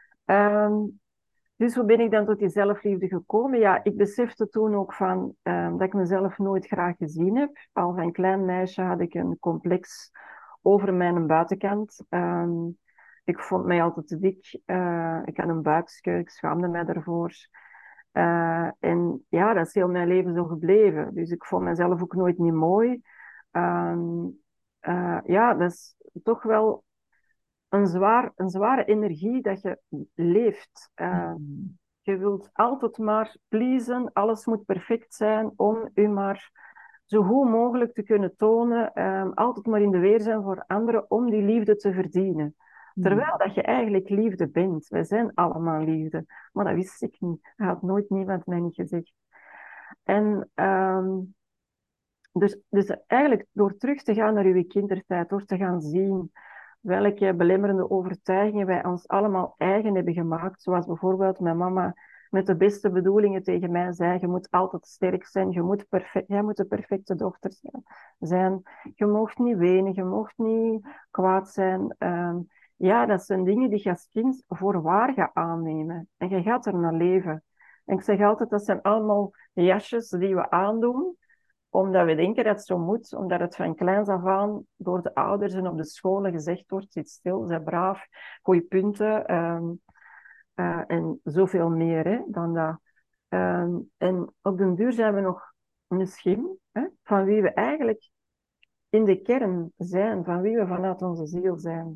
Um, dus hoe ben ik dan tot die zelfliefde gekomen? Ja, ik besefte toen ook van, uh, dat ik mezelf nooit graag gezien heb. Al van klein meisje had ik een complex over mijn buitenkant. Um, ik vond mij altijd te dik. Uh, ik had een buiksje, ik schaamde mij daarvoor. Uh, en ja, dat is heel mijn leven zo gebleven. Dus ik vond mezelf ook nooit niet mooi. Um, uh, ja, dat is toch wel een, zwaar, een zware energie dat je leeft. Uh, Hmm. je wilt altijd maar pleasen, alles moet perfect zijn om u maar zo goed mogelijk te kunnen tonen. Um, altijd maar in de weer zijn voor anderen om die liefde te verdienen. Hmm. Terwijl dat je eigenlijk liefde bent. Wij zijn allemaal liefde. Maar dat wist ik niet. Dat had nooit niemand mij niet gezegd. En um, dus, dus eigenlijk door terug te gaan naar uw kindertijd, door te gaan zien welke belemmerende overtuigingen wij ons allemaal eigen hebben gemaakt. Zoals bijvoorbeeld mijn mama met de beste bedoelingen tegen mij zei, je moet altijd sterk zijn, je moet perfect, jij moet de perfecte dochter zijn. Je mag niet wenen, je mag niet kwaad zijn. Um, ja, dat zijn dingen die je als kind voor waar gaat aannemen. En je gaat er naar leven. En ik zeg altijd, dat zijn allemaal jasjes die we aandoen, omdat we denken dat het zo moet, omdat het van kleins af aan door de ouders en op de scholen gezegd wordt, zit stil, zij braaf, goeie punten um, uh, en zoveel meer hè, dan dat. Um, en op den duur zijn we nog misschien hè, van wie we eigenlijk in de kern zijn, van wie we vanuit onze ziel zijn.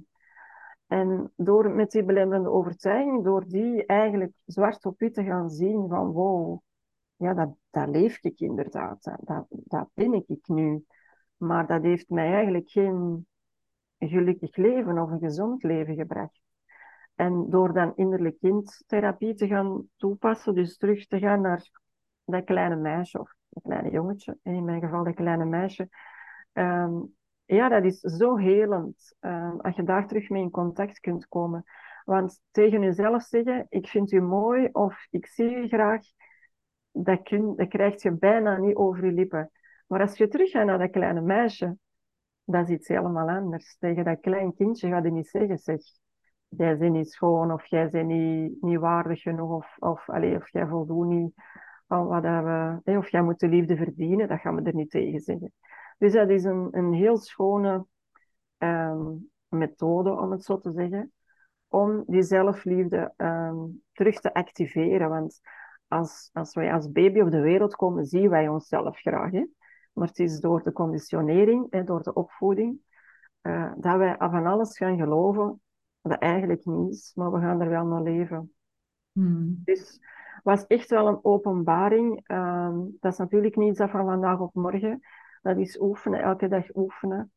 En door met die belemmerende overtuiging, door die eigenlijk zwart op wit te gaan zien van wow, ja, dat, dat leef ik inderdaad. Dat, dat ben ik, ik nu. Maar dat heeft mij eigenlijk geen gelukkig leven of een gezond leven gebracht. En door dan innerlijk kindtherapie te gaan toepassen, dus terug te gaan naar dat kleine meisje of dat kleine jongetje, in mijn geval dat kleine meisje, um, ja, dat is zo helend um, als je daar terug mee in contact kunt komen. Want tegen jezelf zeggen, ik vind u mooi of ik zie u graag, dat, kun, dat krijg je bijna niet over je lippen. Maar als je terug gaat naar dat kleine meisje, dat is iets helemaal anders. Tegen dat klein kindje gaat je niet zeggen, zeg, jij bent niet schoon of jij bent niet, niet waardig genoeg of, of, allez, of jij voldoet niet aan wat we, eh, of jij moet de liefde verdienen, dat gaan we er niet tegen zeggen. Dus dat is een, een heel schone um, methode, om het zo te zeggen. om die zelfliefde um, terug te activeren. Want als, als wij als baby op de wereld komen, zien wij onszelf graag. Hè? Maar het is door de conditionering, hè, door de opvoeding, uh, dat wij van alles gaan geloven dat eigenlijk niet is, maar we gaan er wel naar leven. Hmm. Dus het was echt wel een openbaring. Um, dat is natuurlijk niet iets van vandaag op morgen. Dat is oefenen, elke dag oefenen.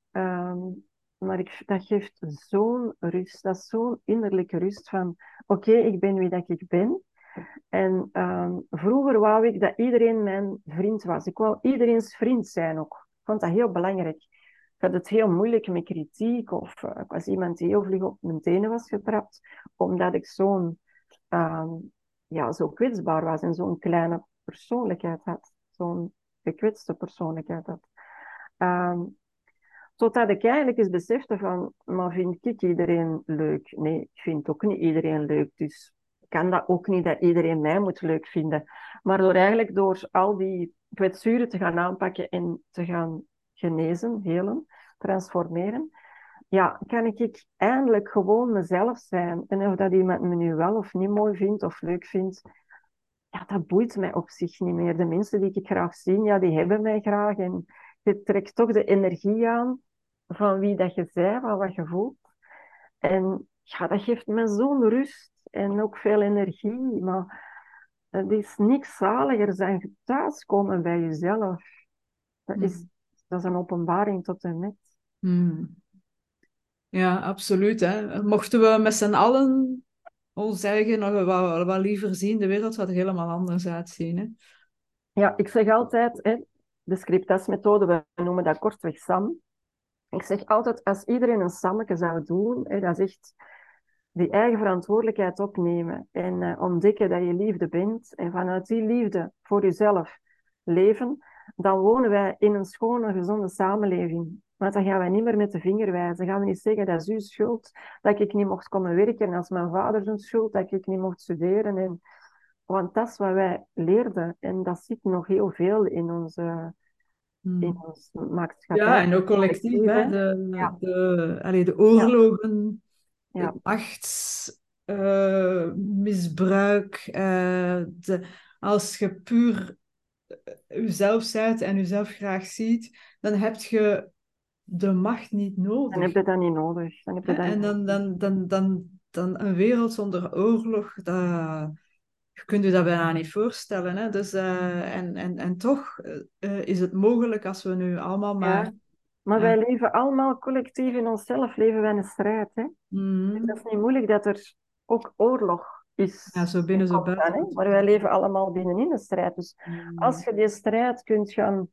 Um, maar ik, dat geeft zo'n rust. Dat is zo'n innerlijke rust van... Oké, okay, ik ben wie dat ik ben. En um, vroeger wou ik dat iedereen mijn vriend was. Ik wou iedereen's vriend zijn ook. Ik vond dat heel belangrijk. Ik had het heel moeilijk met kritiek. Of uh, ik was iemand die heel vlug op mijn tenen was getrapt. Omdat ik zo'n... Um, ja, zo kwetsbaar was en zo'n kleine persoonlijkheid had. Zo'n gekwetste persoonlijkheid had. Um, Totdat ik eigenlijk eens besefte van, maar vind ik iedereen leuk? Nee, ik vind ook niet iedereen leuk. Dus ik kan dat ook niet dat iedereen mij moet leuk vinden. Maar door eigenlijk door al die kwetsuren te gaan aanpakken en te gaan genezen, helen, transformeren, ja, kan ik eindelijk gewoon mezelf zijn. En of dat iemand me nu wel of niet mooi vindt of leuk vindt, ja, dat boeit mij op zich niet meer. De mensen die ik graag zie, ja, die hebben mij graag. En je trekt toch de energie aan van wie dat je bent, van wat je voelt. En ja, dat geeft me zo'n rust en ook veel energie. Maar het is niks zaliger dan thuiskomen bij jezelf. Dat is, Hmm. dat is een openbaring tot en met. Hmm. Ja, absoluut. Hè. Mochten we met z'n allen ons eigen nog wat, wat liever zien, de wereld zou er helemaal anders uitzien. Hè. Ja, ik zeg altijd, hè, de Scriptas-methode, we noemen dat kortweg SAM. Ik zeg altijd, als iedereen een sammeke zou doen, hè, dat is echt die eigen verantwoordelijkheid opnemen en uh, ontdekken dat je liefde bent en vanuit die liefde voor jezelf leven, dan wonen wij in een schone, gezonde samenleving. Want dan gaan wij niet meer met de vinger wijzen. Dan gaan we niet zeggen, dat is uw schuld dat ik niet mocht komen werken. En als mijn vader zijn schuld dat ik niet mocht studeren. En... Want dat is wat wij leerden. En dat zit nog heel veel in onze, in Hmm. onze maatschappij. Ja, en ook collectief, Collectief, hè. hè? De, Ja, de, allee, de ja, oorlogen, ja. het machtsmisbruik. Uh, de, als je puur jezelf bent en jezelf graag ziet, dan heb je de macht niet Dan heb nodig. je dat niet nodig. Dan heb je Hè? dat En niet dan, nodig. dan, dan, dan, dan een wereld zonder oorlog, dat, je kunt je dat bijna niet voorstellen. Hè? Dus, uh, en, en, en toch uh, is het mogelijk als we nu allemaal maar... Ja. Maar Uh, wij leven allemaal collectief in onszelf, leven wij een strijd. Hè? Dus dat mm, is niet moeilijk dat er ook oorlog ja, is. zo En binnen, zo komt dan, buiten hè? Maar wij natuurlijk. leven allemaal binnenin een strijd. Dus als Mm, je die strijd kunt gaan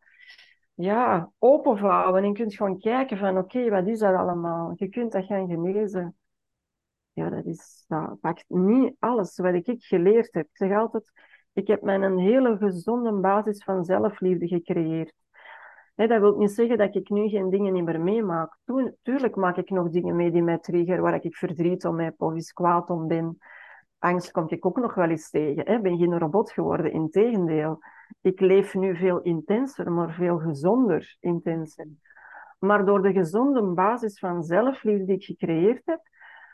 ja, openvouwen en kunt gewoon kijken van oké, okay, wat is dat allemaal? Je kunt dat gaan genezen. Ja, dat is, dat pakt niet alles wat ik geleerd heb. Ik zeg altijd, ik heb mij een hele gezonde basis van zelfliefde gecreëerd. Nee, dat wil niet zeggen dat ik nu geen dingen niet meer meemaak. Toen, tuurlijk maak ik nog dingen mee die mij triggeren, waar ik verdriet om heb of eens kwaad om ben. Angst kom ik ook nog wel eens tegen. Ik ben geen robot geworden, integendeel. Ik leef nu veel intenser, maar veel gezonder intenser. Maar door de gezonde basis van zelfliefde die ik gecreëerd heb,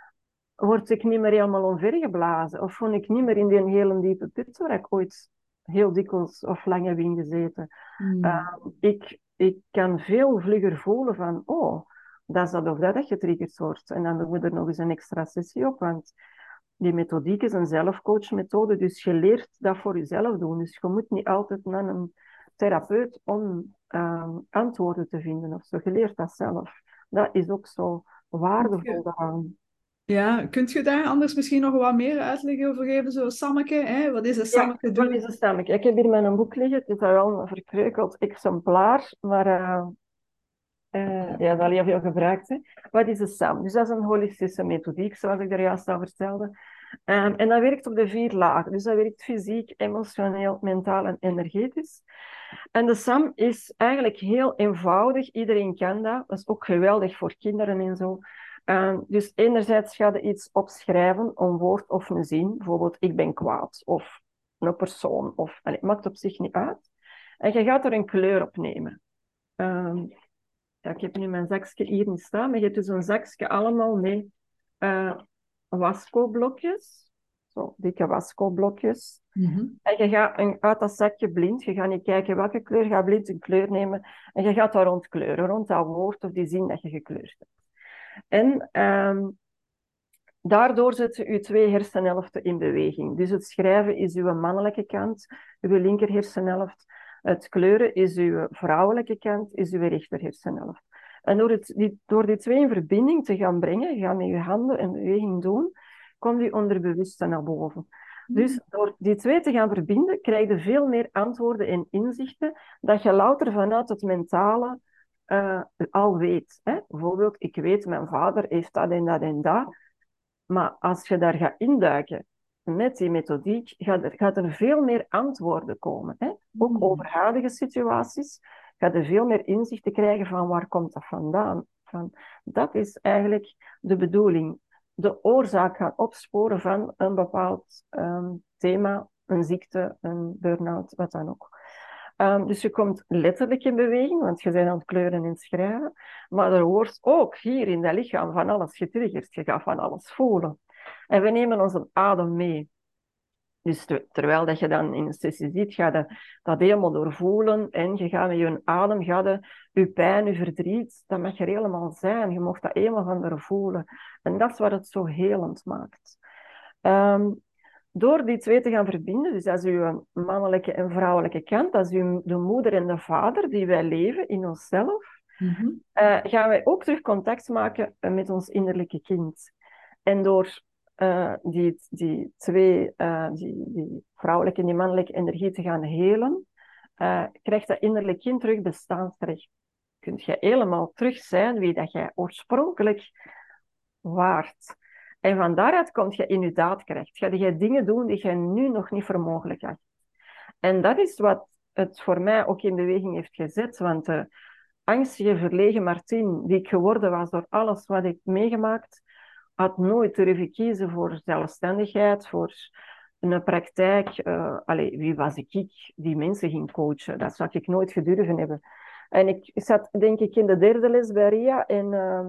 word ik niet meer helemaal omvergeblazen. Of word ik niet meer in die hele diepe put waar ik ooit heel dikwijls of lang heb ingezeten. mm, Uh, ik, ik kan veel vlugger voelen van, oh, dat is dat of dat dat getriggerd wordt. En dan doen we er nog eens een extra sessie op, want die methodiek is een zelfcoachmethode, dus je leert dat voor jezelf doen. Dus je moet niet altijd naar een therapeut om uh, antwoorden te vinden of zo. Je leert dat zelf. Dat is ook zo kunt waardevol je, daaraan. ja, kunt je daar anders misschien nog wat meer uitleg over geven? Zo, Sammeke, hè? Wat is een Ja, Sammeke wat doen? is een stammek? Ik heb hier mijn boek liggen. Het is wel een verkreukeld exemplaar, maar uh, uh, ja, dat is heel veel gebruikt. Hè. Wat is een SAM? Dus dat is een holistische methodiek, zoals ik er juist al vertelde. Um, en dat werkt op de vier lagen. Dus dat werkt fysiek, emotioneel, mentaal en energetisch. En de SAM is eigenlijk heel eenvoudig. Iedereen kan dat. Dat is ook geweldig voor kinderen en zo. Um, dus enerzijds ga je iets opschrijven, een woord of een zin. Bijvoorbeeld, ik ben kwaad. Of een persoon. Of, allez, maakt op zich niet uit. En je gaat er een kleur op nemen. Um, ja, ik heb nu mijn zakje hier niet staan, maar je hebt dus een zakje allemaal mee. Uh, wasco-blokjes. Zo, dikke wasco-blokjes. Mhm. En je gaat een, uit dat zakje blind, je gaat niet kijken welke kleur, je gaat blind een kleur nemen en je gaat daar rond kleuren, rond dat woord of die zin dat je gekleurd hebt. En ehm, daardoor zetten je twee hersenhelften in beweging. Dus het schrijven is uw mannelijke kant, uw linker hersenhelft. Het kleuren is uw vrouwelijke kant, is uw rechter hersenhelft. En door, het, die, door die twee in verbinding te gaan brengen, je gaat met je handen een beweging doen, komt die onderbewuste naar boven. Dus door die twee te gaan verbinden, krijg je veel meer antwoorden en inzichten dat je louter vanuit het mentale uh, al weet. Hè? Bijvoorbeeld, ik weet, mijn vader heeft dat en dat en dat. Maar als je daar gaat induiken met die methodiek, gaat er, gaat er veel meer antwoorden komen. Hè? Ook Mm. over huidige situaties gaat er veel meer inzicht te krijgen van waar komt dat vandaan. Van, dat is eigenlijk de bedoeling. De oorzaak gaan opsporen van een bepaald um, thema, een ziekte, een burn-out, wat dan ook. Um, dus je komt letterlijk in beweging, want je bent aan het kleuren en schrijven. Maar er wordt ook hier in dat lichaam van alles getriggerd. Je gaat van alles voelen. En we nemen onze adem mee. Dus te, terwijl dat je dan in een sessie ziet, ga je dat helemaal doorvoelen. En je gaat met je adem, ga je, je pijn, je verdriet, dat mag er helemaal zijn. Je mag dat helemaal van doorvoelen. En dat is wat het zo helend maakt. Um, Door die twee te gaan verbinden, dus dat is uw mannelijke en vrouwelijke kant, dat is uw, de moeder en de vader die wij leven in onszelf, Mm-hmm. uh, gaan wij ook terug contact maken met ons innerlijke kind. En door uh, die, die twee, uh, die, die vrouwelijke en die mannelijke energie te gaan helen, uh, krijgt dat innerlijke kind terug bestaansrecht. Kunt je helemaal terug zijn wie dat jij oorspronkelijk waart. En van daaruit kom je in je daadkracht. Ga je dingen doen die je nu nog niet voor mogelijk had. En dat is wat het voor mij ook in beweging heeft gezet. Want de angstige, verlegen Martien, die ik geworden was door alles wat ik meegemaakt, had nooit durven kiezen voor zelfstandigheid, voor een praktijk. Uh, allee, wie was ik, ik die mensen ging coachen? Dat zou ik nooit gedurven hebben. En ik zat, denk ik, in de derde les bij Ria en... Uh,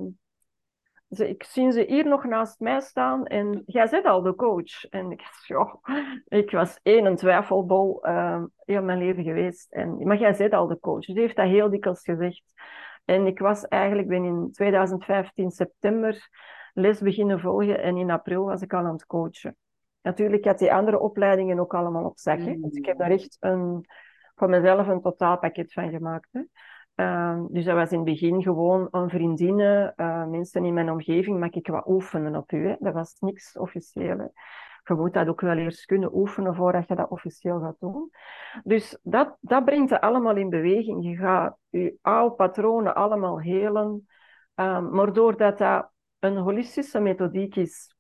Ze, ik zie ze hier nog naast mij staan en jij bent al de coach. En ik, ja, ik was één een twijfelbol uh, heel mijn leven geweest. En, maar jij bent al de coach. Ze heeft dat heel dikwijls gezegd. En ik was eigenlijk, ben in twintig vijftien september les beginnen volgen en in april was ik al aan het coachen. Natuurlijk had die andere opleidingen ook allemaal op zak. Hè? Dus ik heb daar echt een, voor mezelf een totaalpakket van gemaakt. Hè? Uh, dus dat was in het begin gewoon een vriendinnen, uh, mensen in mijn omgeving, mag ik wat oefenen op u. Hè. Dat was niks officieel. Hè. Je moet dat ook wel eerst kunnen oefenen voordat je dat officieel gaat doen. Dus dat, dat brengt het allemaal in beweging. Je gaat je oude patronen allemaal helen. Um, maar doordat dat een holistische methodiek is,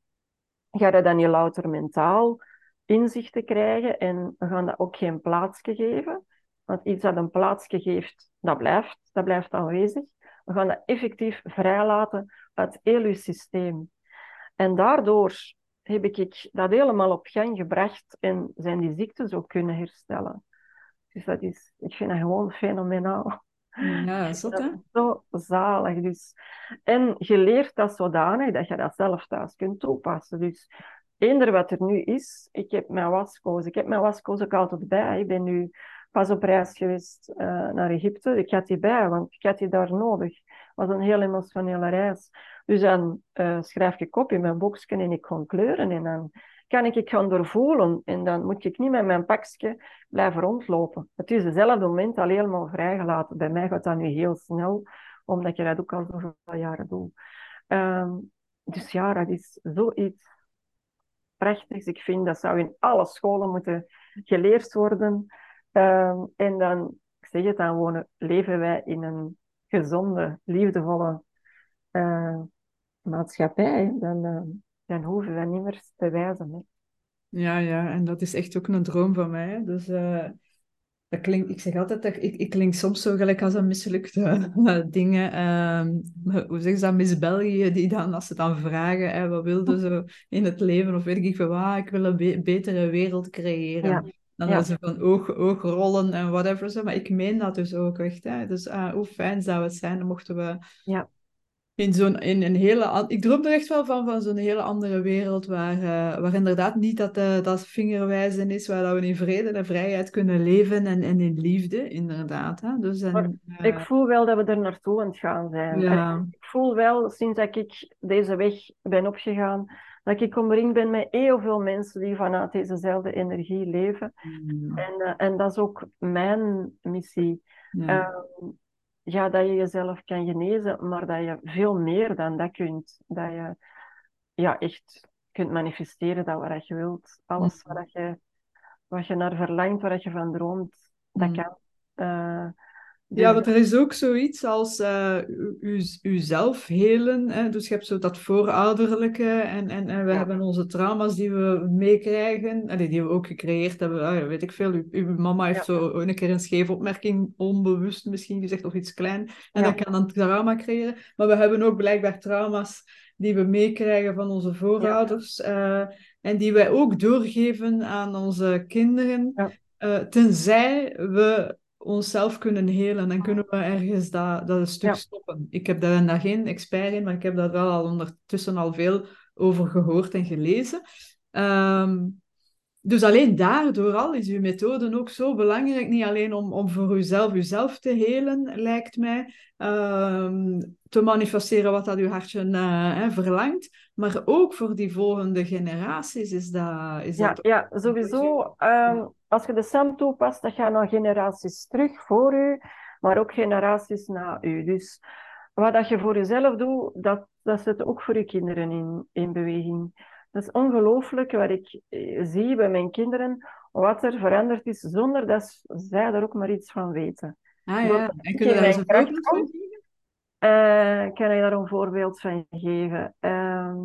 ga je dan niet louter mentaal inzichten krijgen en we gaan dat ook geen plaatsje geven. Want iets dat een plaatsje geeft, dat blijft, dat blijft aanwezig. We gaan dat effectief vrijlaten uit heel je systeem. En daardoor heb ik dat helemaal op gang gebracht en zijn die ziektes ook kunnen herstellen. Dus dat is, ik vind dat gewoon fenomenaal. Ja, zot, Dat hè? is zo zalig. Dus. En je leert dat zodanig dat je dat zelf thuis kunt toepassen. Dus eender wat er nu is, ik heb mijn wasco's. Ik heb mijn wasco's ook altijd bij. Ik ben nu pas op reis geweest uh, naar Egypte. Ik had die bij, want ik had die daar nodig. Het was een heel emotionele reis. Dus dan uh, schrijf ik op in mijn boekje en ik ga kleuren. En dan kan ik het gaan doorvoelen. En dan moet ik niet met mijn pakje blijven rondlopen. Het is dezelfde moment al helemaal vrijgelaten. Bij mij gaat dat nu heel snel, omdat je dat ook al zoveel jaren doet. Um, dus ja, dat is zoiets prachtigs. Ik vind dat zou in alle scholen moeten geleerd worden. Um, en dan, ik zeg het, dan wonen, leven wij in een gezonde, liefdevolle uh, maatschappij. Dan, uh, dan hoeven we niet meer te wijzen. Hè. Ja, ja, en dat is echt ook een droom van mij. Hè. Dus uh, dat klinkt, ik zeg altijd, dat ik, ik klink soms zo gelijk als een mislukte uh, dingen. Um, hoe zeggen ze dat, Miss België, die dan, als ze dan vragen, hè, wat wilde ze in het leven, of weet ik veel, ah, ik wil een be- betere wereld creëren. Ja. Dan Ja. is ze van oog, oogrollen en whatever. Zo. Maar ik meen dat dus ook echt. Hè. Dus uh, hoe fijn zou het zijn, dan mochten we Ja. In zo'n, in een hele, an- ik droom er echt wel van, van zo'n hele andere wereld waar, eh, waar inderdaad niet dat, eh, dat vingerwijzen is, waar dat we in vrede en vrijheid kunnen leven en, en in liefde, inderdaad. Hè? Dus Maar en, ik eh, voel wel dat we er naartoe aan het gaan zijn. En ja. ik voel wel, sinds dat ik deze weg ben opgegaan, dat ik omringd ben met heel veel mensen die vanuit dezezelfde energie leven. Mm, En, eh, en dat is ook mijn missie. ja. Ehm, ja, dat je jezelf kan genezen, maar dat je veel meer dan dat kunt. Dat je ja, echt kunt manifesteren dat wat je wilt. Alles Mm, wat je, wat je naar verlangt, waar je van droomt, dat mm. kan. Eh, Ja, dus want er is ook zoiets als eh u, u- uzelf helen. Hè? Dus je hebt zo dat voorouderlijke en, en, en we ja, hebben onze trauma's die we meekrijgen, allee, die we ook gecreëerd hebben. Ah, ja, weet ik veel, uw, uw mama heeft ja, zo een keer een scheve opmerking, onbewust misschien gezegd, of iets klein. En dat ja, kan een trauma creëren. Maar we hebben ook blijkbaar trauma's die we meekrijgen van onze ja, voorouders. eh, en die wij ook doorgeven aan onze kinderen. ja, eh, tenzij we onszelf kunnen helen, dan kunnen we ergens dat, dat een stuk ja, stoppen. Ik heb daar, daar geen expert in, maar ik heb daar wel al ondertussen al veel over gehoord en gelezen. Ehm, dus alleen daardoor al is uw methode ook zo belangrijk. Niet alleen om, om voor uzelf uzelf te helen, lijkt mij. ehm, te manifesteren wat dat uw hartje eh, hè, verlangt. Maar ook voor die volgende generaties is dat, is ja, dat ja, is u- sowieso. Ehm, als je de SAM toepast, dat gaat naar generaties terug voor u, maar ook generaties na u. Dus wat dat je voor jezelf doet, dat, dat zet ook voor je kinderen in, in beweging. Dat is ongelooflijk wat ik eh, zie bij mijn kinderen, wat er veranderd is, zonder dat zij er ook maar iets van weten. Ah ja, Doordat en ik kunnen we in daar eens mijn een kracht voorbeeld van kom, geven? eh, kan ik daar een voorbeeld van geven. Ehm,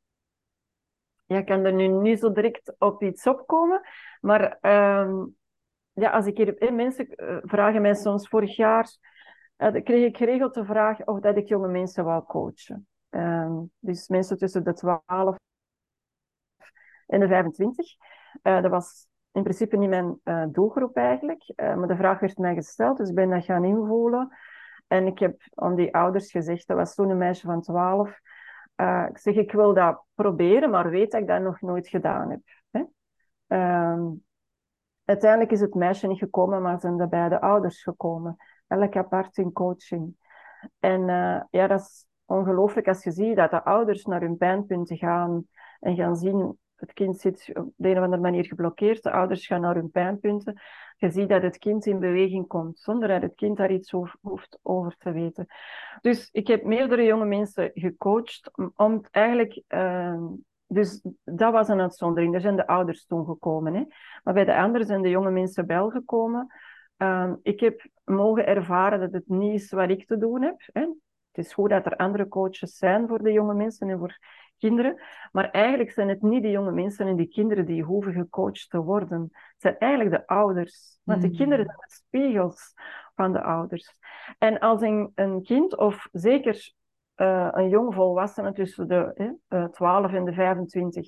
Ja, ik kan er nu niet zo direct op iets opkomen, maar ehm, ja, als ik hier, eh, mensen eh, vragen mij soms vorig jaar, eh, dan kreeg ik geregeld de vraag of dat ik jonge mensen wou coachen. Ehm, dus mensen tussen de twaalf en de vijfentwintig. Eh, dat was in principe niet mijn eh, doelgroep eigenlijk, eh, maar de vraag werd mij gesteld, dus ik ben dat gaan invoelen. En ik heb aan die ouders gezegd, dat was toen een meisje van twaalf, uh, ik zeg, ik wil dat proberen, maar weet dat ik dat nog nooit gedaan heb. Hè? Ehm, Uiteindelijk is het meisje niet gekomen, maar zijn de beide ouders gekomen. Elk apart in coaching. En uh, ja, dat is ongelooflijk als je ziet dat de ouders naar hun pijnpunten gaan en gaan zien, het kind zit op de een of andere manier geblokkeerd, de ouders gaan naar hun pijnpunten. Je ziet dat het kind in beweging komt, zonder dat het kind daar iets over, hoeft over te weten. Dus ik heb meerdere jonge mensen gecoacht om eigenlijk... Uh, dus dat was een uitzondering. Daar zijn de ouders toen gekomen. Hè. Maar bij de anderen zijn de jonge mensen wel gekomen. Um, ik heb mogen ervaren dat het niet is wat ik te doen heb. Hè. Het is goed dat er andere coaches zijn voor de jonge mensen en voor kinderen. Maar eigenlijk zijn het niet de jonge mensen en die kinderen die hoeven gecoacht te worden. Het zijn eigenlijk de ouders. Want de kinderen Hmm. zijn de spiegels van de ouders. En als een, een kind, of zeker uh, een jong volwassene tussen de uh, twaalf en de vijfentwintig,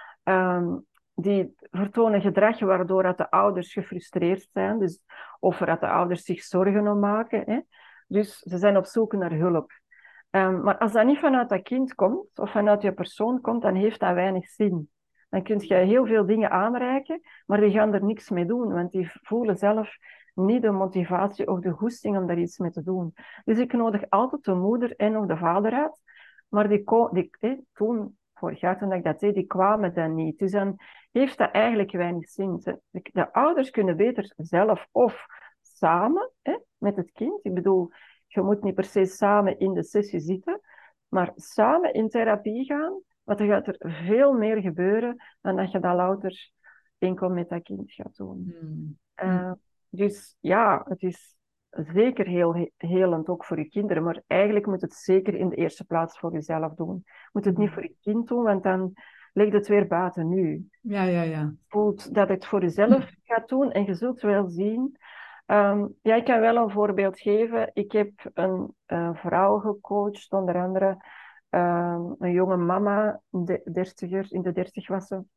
um, die vertonen gedrag waardoor dat de ouders gefrustreerd zijn, dus, of dat de ouders zich zorgen om maken. Hè. Dus ze zijn op zoek naar hulp. Um, maar als dat niet vanuit dat kind komt, of vanuit je persoon komt, dan heeft dat weinig zin. Dan kun je heel veel dingen aanreiken, maar die gaan er niks mee doen, want die voelen zelf niet de motivatie of de goesting om daar iets mee te doen. Dus ik nodig altijd de moeder en of de vader uit, maar die, die eh, toen, vorig jaar toen ik dat deed, die kwamen dan niet. Dus dan heeft dat eigenlijk weinig zin. De, de ouders kunnen beter zelf of samen hè, met het kind. Ik bedoel, je moet niet per se samen in de sessie zitten, maar samen in therapie gaan, want er gaat er veel meer gebeuren dan dat je dat louter enkel met dat kind gaat doen. Hmm. Hmm. Uh, dus ja, het is zeker heel helend ook voor je kinderen, maar eigenlijk moet het zeker in de eerste plaats voor jezelf doen. Je moet het niet voor Hmm. je kind doen, want dan ligt het weer buiten nu. Ja, ja, ja. Voelt dat het voor jezelf gaat doen en je zult wel zien. Um, ja, ik kan wel een voorbeeld geven. Ik heb een uh, vrouw gecoacht, onder andere um, een jonge mama, de dertiger, in de dertig was ze.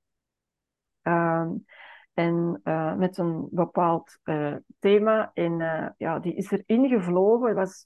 Um, en uh, met een bepaald uh, thema. En uh, ja, die is er ingevlogen. Het was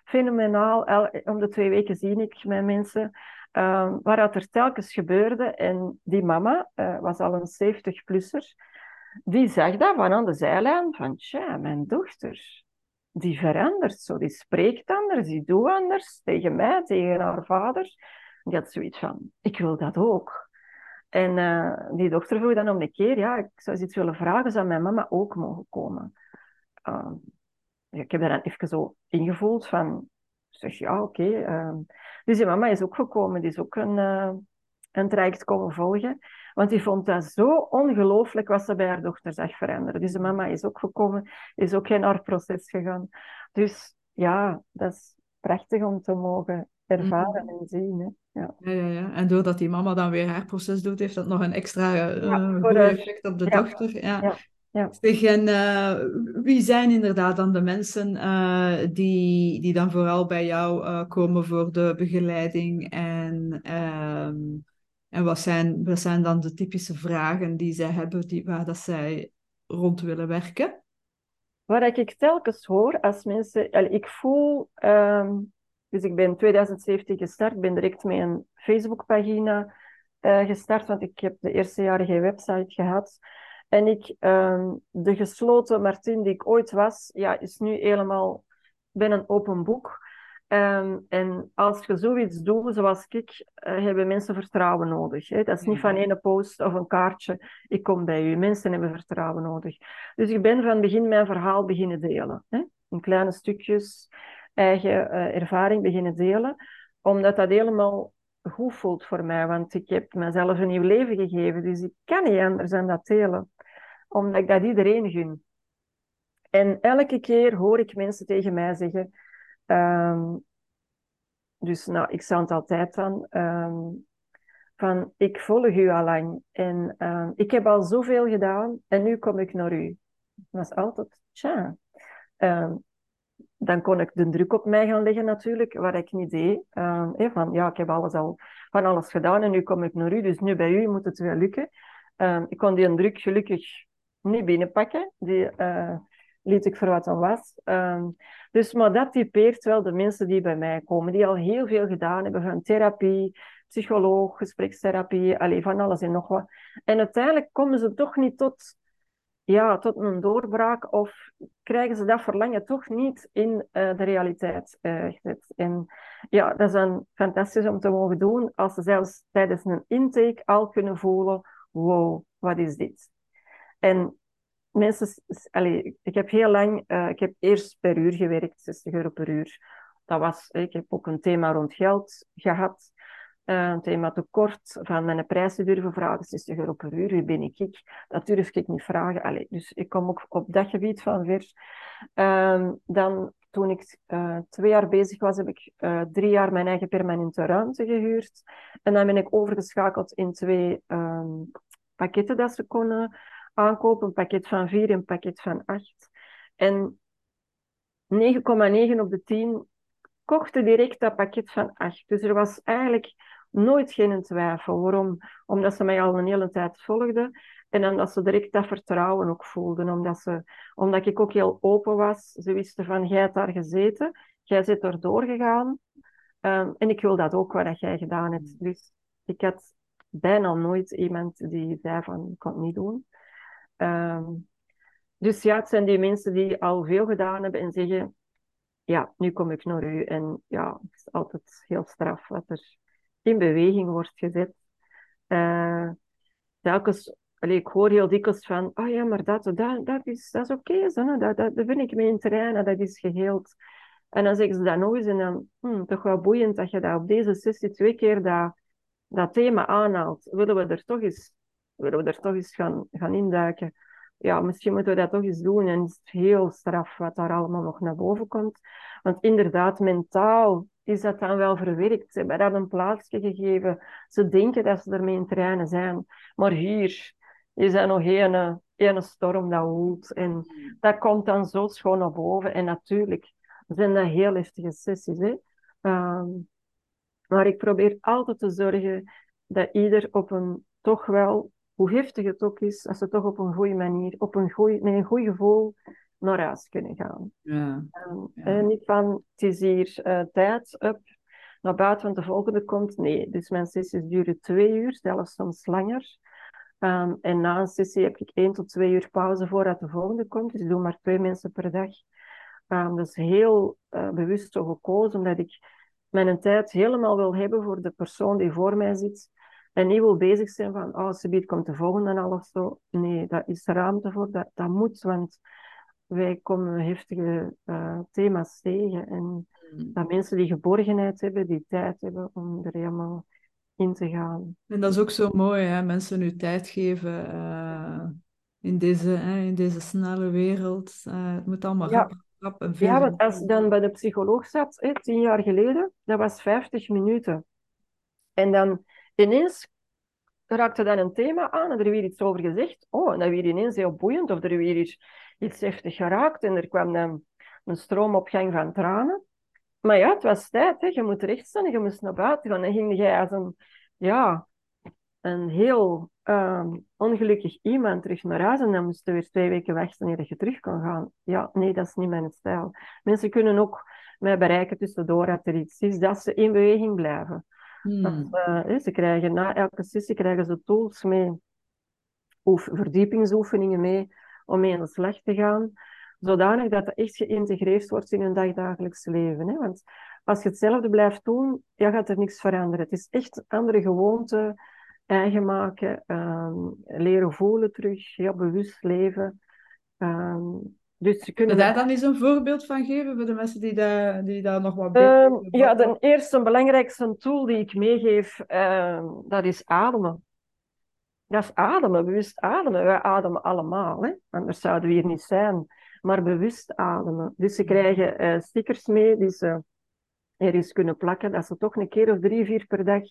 fenomenaal. El, om de twee weken zie ik met mensen. Um, waar dat er telkens gebeurde. En die mama uh, was al een zeventig-plusser. Die zag dat van aan de zijlijn. Van, tja, mijn dochter, die verandert zo. Die spreekt anders, die doet anders. Tegen mij, tegen haar vader. Die had zoiets van, ik wil dat ook. En uh, die dochter vroeg dan om een keer, ja, ik zou eens iets willen vragen, zou mijn mama ook mogen komen? Uh, ik heb daar dan even zo ingevoeld van, zeg ja, oké. Okay. Uh, dus die mama is ook gekomen, die is ook een, uh, een traject komen volgen. Want die vond dat zo ongelooflijk wat ze bij haar dochter zag veranderen. Dus de mama is ook gekomen, is ook in haar proces gegaan. Dus ja, dat is prachtig om te mogen ervaren Mhm. en zien. Hè. Ja. Ja, ja, ja. En doordat die mama dan weer haar proces doet, heeft dat nog een extra Ja, uh, voor goed haar. effect op de Ja, dochter. Ja. ja, ja. Zeg, en uh, wie zijn inderdaad dan de mensen uh, die, die dan vooral bij jou uh, komen voor de begeleiding? En, um, en wat zijn, wat zijn dan de typische vragen die zij hebben, die, waar dat zij rond willen werken? Wat ik telkens hoor als mensen... Allee, ik voel... Um, dus ik ben in twintig zeventien gestart. Ik ben direct met een Facebookpagina uh, gestart, want ik heb de eerste jaren geen website gehad. En ik, um, de gesloten Martin die ik ooit was, ja, is nu helemaal... ben een open boek. Um, en als je zoiets doet, zoals ik, uh, hebben mensen vertrouwen nodig. Hè? Dat is niet van ene post of een kaartje, ik kom bij u. Mensen hebben vertrouwen nodig. Dus ik ben van begin mijn verhaal beginnen delen. Hè? In kleine stukjes, eigen uh, ervaring beginnen delen. Omdat dat helemaal goed voelt voor mij. Want ik heb mezelf een nieuw leven gegeven. Dus ik kan niet anders dan dat delen. Omdat ik dat iedereen gun. En elke keer hoor ik mensen tegen mij zeggen... Um, dus nou, ik zei het altijd dan... Um, van, ik volg u al lang. En um, ik heb al zoveel gedaan. En nu kom ik naar u. Dat is altijd... Tja... Um, dan kon ik de druk op mij gaan leggen natuurlijk, wat ik niet deed. Um, eh, van, ja, ik heb alles al van alles gedaan en nu kom ik naar u, dus nu bij u moet het wel lukken. Um, ik kon die druk gelukkig niet binnenpakken. Die uh, liet ik voor wat dan was. Um, dus, maar dat typeert wel de mensen die bij mij komen, die al heel veel gedaan hebben van therapie, psycholoog, gesprekstherapie, allee, van alles en nog wat. En uiteindelijk komen ze toch niet tot... ja, tot een doorbraak of krijgen ze dat verlangen toch niet in uh, de realiteit uh, gezet. En ja, dat is dan fantastisch om te mogen doen als ze zelfs tijdens een intake al kunnen voelen, wow, wat is dit? En mensen, allez, ik heb heel lang, uh, ik heb eerst per uur gewerkt, zestig euro per uur. Dat was, ik heb ook een thema rond geld gehad. Uh, een thema tekort, van mijn prijs te durven vragen, zestig euro per uur, wie ben ik? ik? Dat durf ik niet vragen. Allee, dus ik kom ook op dat gebied van ver. Uh, dan, toen ik uh, twee jaar bezig was, heb ik uh, drie jaar mijn eigen permanente ruimte gehuurd. En dan ben ik overgeschakeld in twee um, pakketten dat ze konden aankopen. Een pakket van vier en een pakket van acht. En negen komma negen op de tien kochten direct dat pakket van acht. Dus er was eigenlijk nooit geen twijfel. Waarom? Omdat ze mij al een hele tijd volgden. En omdat ze direct dat vertrouwen ook voelden. Omdat, ze, omdat ik ook heel open was. Ze wisten van, jij hebt daar gezeten. Jij zit er doorgegaan. Um, en ik wil dat ook, wat jij gedaan hebt. Dus ik had bijna nooit iemand die zei van, ik kan het niet doen. Um, dus ja, het zijn die mensen die al veel gedaan hebben en zeggen... ja, nu kom ik naar u. En ja, het is altijd heel straf wat er in beweging wordt gezet. Uh, telkens, allee, ik hoor heel dikwijls van, oh ja, maar dat, dat, dat is, dat is oké, okay, dat, dat, dat vind ik mee in terrein, dat is geheeld. En dan zeggen ze dat nog eens en dan, hm, toch wel boeiend dat je dat op deze sessie twee keer dat, dat thema aanhaalt. Willen we er toch eens, willen we er toch eens gaan, gaan induiken? Ja, misschien moeten we dat toch eens doen. En is het heel straf wat daar allemaal nog naar boven komt. Want inderdaad, mentaal is dat dan wel verwerkt. Ze hebben dat een plaatsje gegeven. Ze denken dat ze ermee in trainen zijn. Maar hier is er nog een, een storm dat woelt. En dat komt dan zo schoon naar boven. En natuurlijk zijn dat heel heftige sessies. Hè? Um, maar ik probeer altijd te zorgen dat ieder op een toch wel, hoe heftig het ook is, als ze toch op een goede manier, op een goeie, met een goed gevoel naar huis kunnen gaan. Ja, En, ja. en niet van, het is hier uh, tijd, up, naar buiten, want de volgende komt. Nee, dus mijn sessies duren twee uur, zelfs soms langer. Um, en na een sessie heb ik één tot twee uur pauze voordat de volgende komt. Dus ik doe maar twee mensen per dag. Um, dat is heel uh, bewust zo gekozen, omdat ik mijn tijd helemaal wil hebben voor de persoon die voor mij zit. En niet wil bezig zijn van, oh, subiet komt de volgende al of zo. Nee, daar is ruimte voor. Dat, dat moet, want wij komen heftige uh, thema's tegen. En Mm. dat mensen die geborgenheid hebben, die tijd hebben om er helemaal in te gaan. En dat is ook zo mooi, hè? Mensen nu tijd geven uh, in, deze, hè, in deze snelle wereld. Uh, het moet allemaal Ja, rap, rap en veel. ja, want als je dan bij de psycholoog zat, hè, tien jaar geleden, dat was vijftig minuten. En dan ineens raakte dan een thema aan en er werd iets over gezegd. Oh, en dat werd ineens heel boeiend, of er werd iets heftig geraakt en er kwam dan een stroomopgang van tranen. Maar ja, het was tijd, hè. Je moet rechtstaan en je moest naar buiten gaan. Dan ging jij als een, ja, een heel um, ongelukkig iemand terug naar huis en dan moest je weer twee weken wachten eer je terug kon gaan. Ja, nee, dat is niet mijn stijl. Mensen kunnen ook mij bereiken tussendoor dat er iets is, dat ze in beweging blijven. Hmm. Dat, uh, ze krijgen, na elke sessie krijgen ze tools mee, of verdiepingsoefeningen mee, om mee aan de slag te gaan, zodanig dat het echt geïntegreerd wordt in hun dagdagelijks leven. Hè? Want als je hetzelfde blijft doen, ja, gaat er niks veranderen. Het is echt andere gewoonten, eigen maken, um, leren voelen terug, heel bewust leven. Um, dus ze kunnen Kun je met... daar dan eens een voorbeeld van geven voor de mensen die daar, die daar nog wat beter Um, in ja, bevatten? de eerste en belangrijkste tool die ik meegeef, um, dat is ademen. Dat is ademen, bewust ademen. Wij ademen allemaal, hè? Anders zouden we hier niet zijn. Maar bewust ademen. Dus ze krijgen uh, stickers mee die ze er eens kunnen plakken, dat ze toch een keer of drie, vier per dag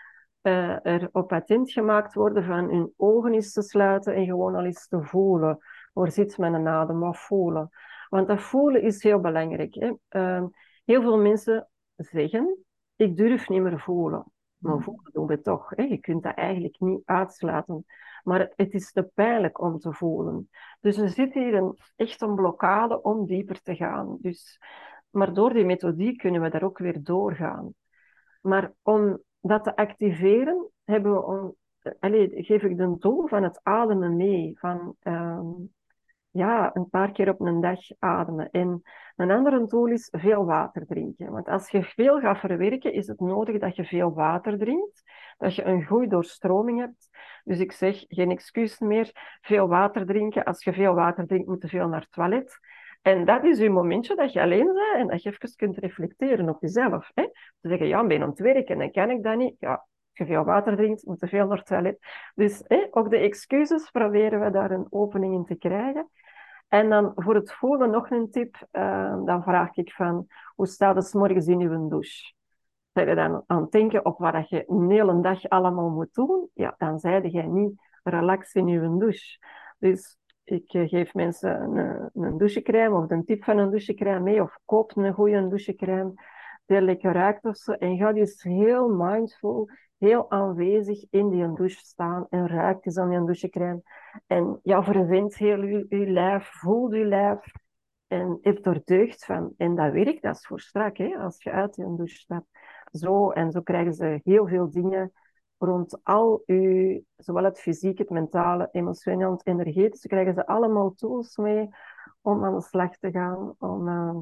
uh, er op attent gemaakt worden van hun ogen eens te sluiten en gewoon al eens te voelen. Waar zit mijn adem? Wat voelen? Want dat voelen is heel belangrijk. Hè? Uh, heel veel mensen zeggen, ik durf niet meer voelen. Maar voelen doen we toch. Hè? Je kunt dat eigenlijk niet uitsluiten. Maar het is te pijnlijk om te voelen. Dus er zit hier een, echt een blokkade om dieper te gaan. Dus, maar door die methodiek kunnen we daar ook weer doorgaan. Maar om dat te activeren, hebben we on, allez, geef ik de tool van het ademen mee. Van um, ja, een paar keer op een dag ademen. En een andere tool is veel water drinken. Want als je veel gaat verwerken, is het nodig dat je veel water drinkt. Dat je een goede doorstroming hebt. Dus ik zeg, geen excuus meer, veel water drinken. Als je veel water drinkt, moet je veel naar het toilet. En dat is je momentje dat je alleen bent en dat je even kunt reflecteren op jezelf. Hè? Te zeggen, ja, ik ben aan het werken en kan ik dat niet? Ja, als je veel water drinkt, moet je veel naar het toilet. Dus hè, ook de excuses proberen we daar een opening in te krijgen. En dan voor het voelen nog een tip. Uh, dan vraag ik van, hoe staat het 's morgens in je douche? Ben je dan aan het denken op wat je een hele dag allemaal moet doen? Ja, dan zei je niet relax in je douche. Dus ik uh, geef mensen een, een douchecrème of een tip van een douchecrème mee. Of koop een goede douchecrème die lekker ruikt of zo. En ga dus heel mindful, heel aanwezig in die douche staan. En ruikt dus aan die douchecrème. En ja, verwint heel je, je lijf, voel je lijf. En heb er deugd van. En dat werkt, dat is voor strak, hè, als je uit je douche stapt. Zo, en zo krijgen ze heel veel dingen rond al uw, zowel het fysiek, het mentale, emotioneel, het energetische, krijgen ze allemaal tools mee om aan de slag te gaan, om uh,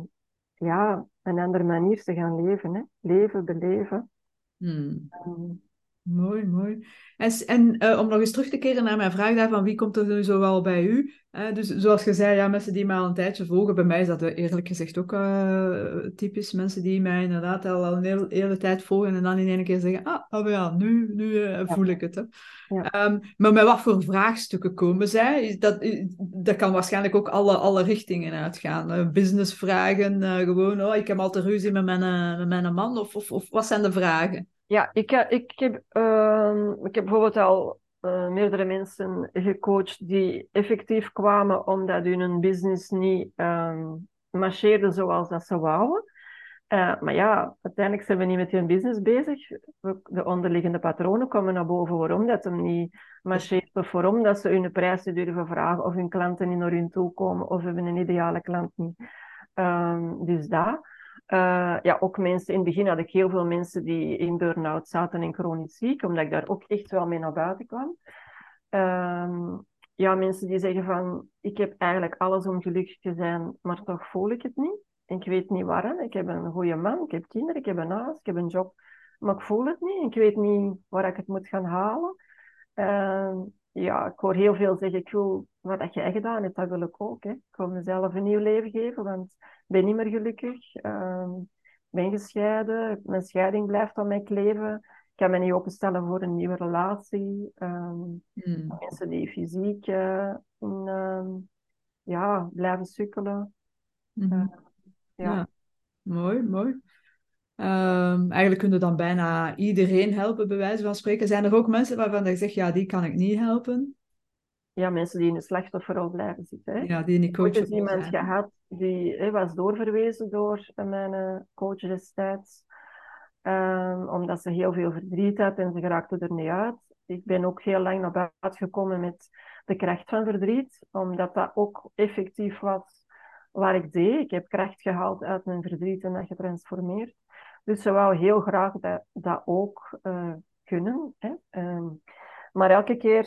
ja, een andere manier te gaan leven. Hè? Leven, beleven. Hmm. Um, Mooi, mooi. En, s- en uh, om nog eens terug te keren naar mijn vraag daarvan, wie komt er nu zo wel bij u? Uh, dus zoals je zei, ja, mensen die mij al een tijdje volgen, bij mij is dat uh, eerlijk gezegd ook uh, typisch. Mensen die mij inderdaad al, al een hele, hele tijd volgen en dan in één keer zeggen, ah, oh ja, nu, nu uh, ja, voel ik het. Hè. ja. Um, maar met wat voor vraagstukken komen zij? Is dat, dat kan waarschijnlijk ook alle, alle richtingen uitgaan. Uh, businessvragen, uh, gewoon, oh, ik heb altijd ruzie met mijn, uh, met mijn man, of, of, of wat zijn de vragen? Ja, ik, ik, heb, uh, ik heb bijvoorbeeld al uh, meerdere mensen gecoacht die effectief kwamen omdat hun business niet um, marcheerde zoals dat ze wouden. Uh, maar ja, uiteindelijk zijn we niet met je business bezig. We- De onderliggende patronen komen naar boven waarom dat hem niet Dus, marcheert of waarom dat ze hun prijs niet durven vragen of hun klanten niet naar hun toe komen of hebben een ideale klant niet. Um, dus dat. Uh, ja, ook mensen, in het begin had ik heel veel mensen die in burn-out zaten en chronisch ziek, omdat ik daar ook echt wel mee naar buiten kwam. Um, ja, mensen die zeggen van, ik heb eigenlijk alles om gelukkig te zijn, maar toch voel ik het niet. Ik weet niet waarom. Ik heb een goede man, ik heb kinderen, ik heb een huis, ik heb een job, maar ik voel het niet. Ik weet niet waar ik het moet gaan halen. Uh, ja, ik hoor heel veel zeggen, ik wil wat dat jij gedaan hebt, dat wil ik ook. Hè. Ik wil mezelf een nieuw leven geven, want ik ben niet meer gelukkig. Uh, ik ben gescheiden, mijn scheiding blijft aan mij kleven. Ik kan me niet openstellen voor een nieuwe relatie. Um, hmm. mensen die fysiek uh, in, uh, ja, blijven sukkelen. Uh, Mm-hmm. ja. Ja, mooi, mooi. Um, eigenlijk kunnen dan bijna iedereen helpen, bij wijze van spreken. Zijn er ook mensen waarvan je zegt, ja, die kan ik niet helpen? Ja, mensen die in een slachtofferrol blijven zitten. Hè. Ja, die niet Ik heb ooit eens coachable iemand zijn. gehad die hè, was doorverwezen door mijn uh, coach destijds. Um, omdat ze heel veel verdriet had en ze geraakte er niet uit. Ik ben ook heel lang naar buiten gekomen met de kracht van verdriet, omdat dat ook effectief was waar ik deed. Ik heb kracht gehaald uit mijn verdriet en dat getransformeerd. Dus ze wou heel graag dat, dat ook uh, kunnen. Hè. Um, maar elke keer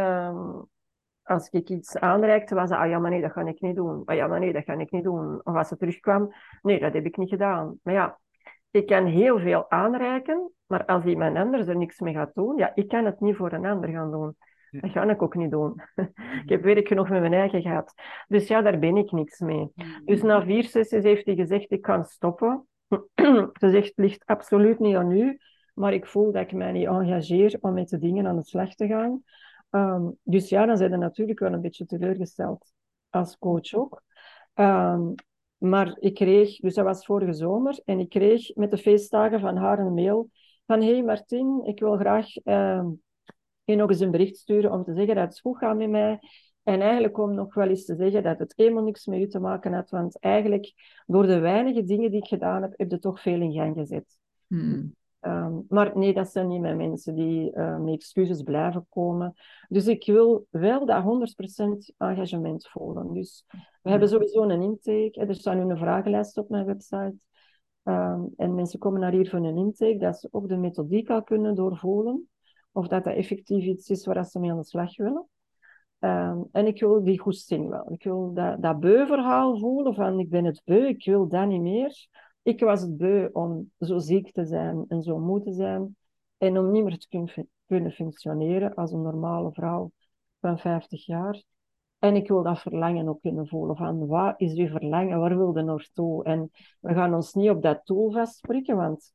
um, als ik iets aanreikte, was het, ah ja, maar nee, dat ga ik niet doen. Ah ja, maar nee, dat ga ik niet doen. Of als ze terugkwam, nee, dat heb ik niet gedaan. Maar ja, ik kan heel veel aanreiken, maar als iemand anders er niks mee gaat doen, ja, ik kan het niet voor een ander gaan doen. Ja. Dat ga ik ook niet doen. Ik heb werk genoeg met mijn eigen gehad. Dus ja, daar ben ik niks mee. Dus na vier sessies heeft hij gezegd, ik kan stoppen. Ze zegt, het ligt absoluut niet aan u, maar ik voel dat ik mij niet engageer om met de dingen aan de slag te gaan. Um, dus ja, dan zijn ze natuurlijk wel een beetje teleurgesteld als coach ook. Um, maar ik kreeg, dus dat was vorige zomer, en ik kreeg met de feestdagen van haar een mail van hey Martin, ik wil graag um, je nog eens een bericht sturen om te zeggen dat het goed gaat met mij. En eigenlijk om nog wel eens te zeggen dat het helemaal niks met u te maken had, want eigenlijk door de weinige dingen die ik gedaan heb, heb je toch veel in gang gezet. Hmm. Um, maar nee, dat zijn niet mijn mensen die uh, met excuses blijven komen. Dus ik wil wel dat honderd procent engagement voelen. Dus we hebben sowieso een intake. Er staat nu een vragenlijst op mijn website. Um, en mensen komen naar hier voor een intake, dat ze ook de methodiek al kunnen doorvoelen. Of dat dat effectief iets is waar ze mee aan de slag willen. Um, en ik wil die goesting wel. Ik wil dat, dat beu-verhaal voelen van ik ben het beu, ik wil dat niet meer. Ik was het beu om zo ziek te zijn en zo moe te zijn en om niet meer te kun- kunnen functioneren als een normale vrouw van vijftig jaar. En ik wil dat verlangen ook kunnen voelen van wat is uw verlangen, waar wil je naartoe? En we gaan ons niet op dat doel vastprikken, want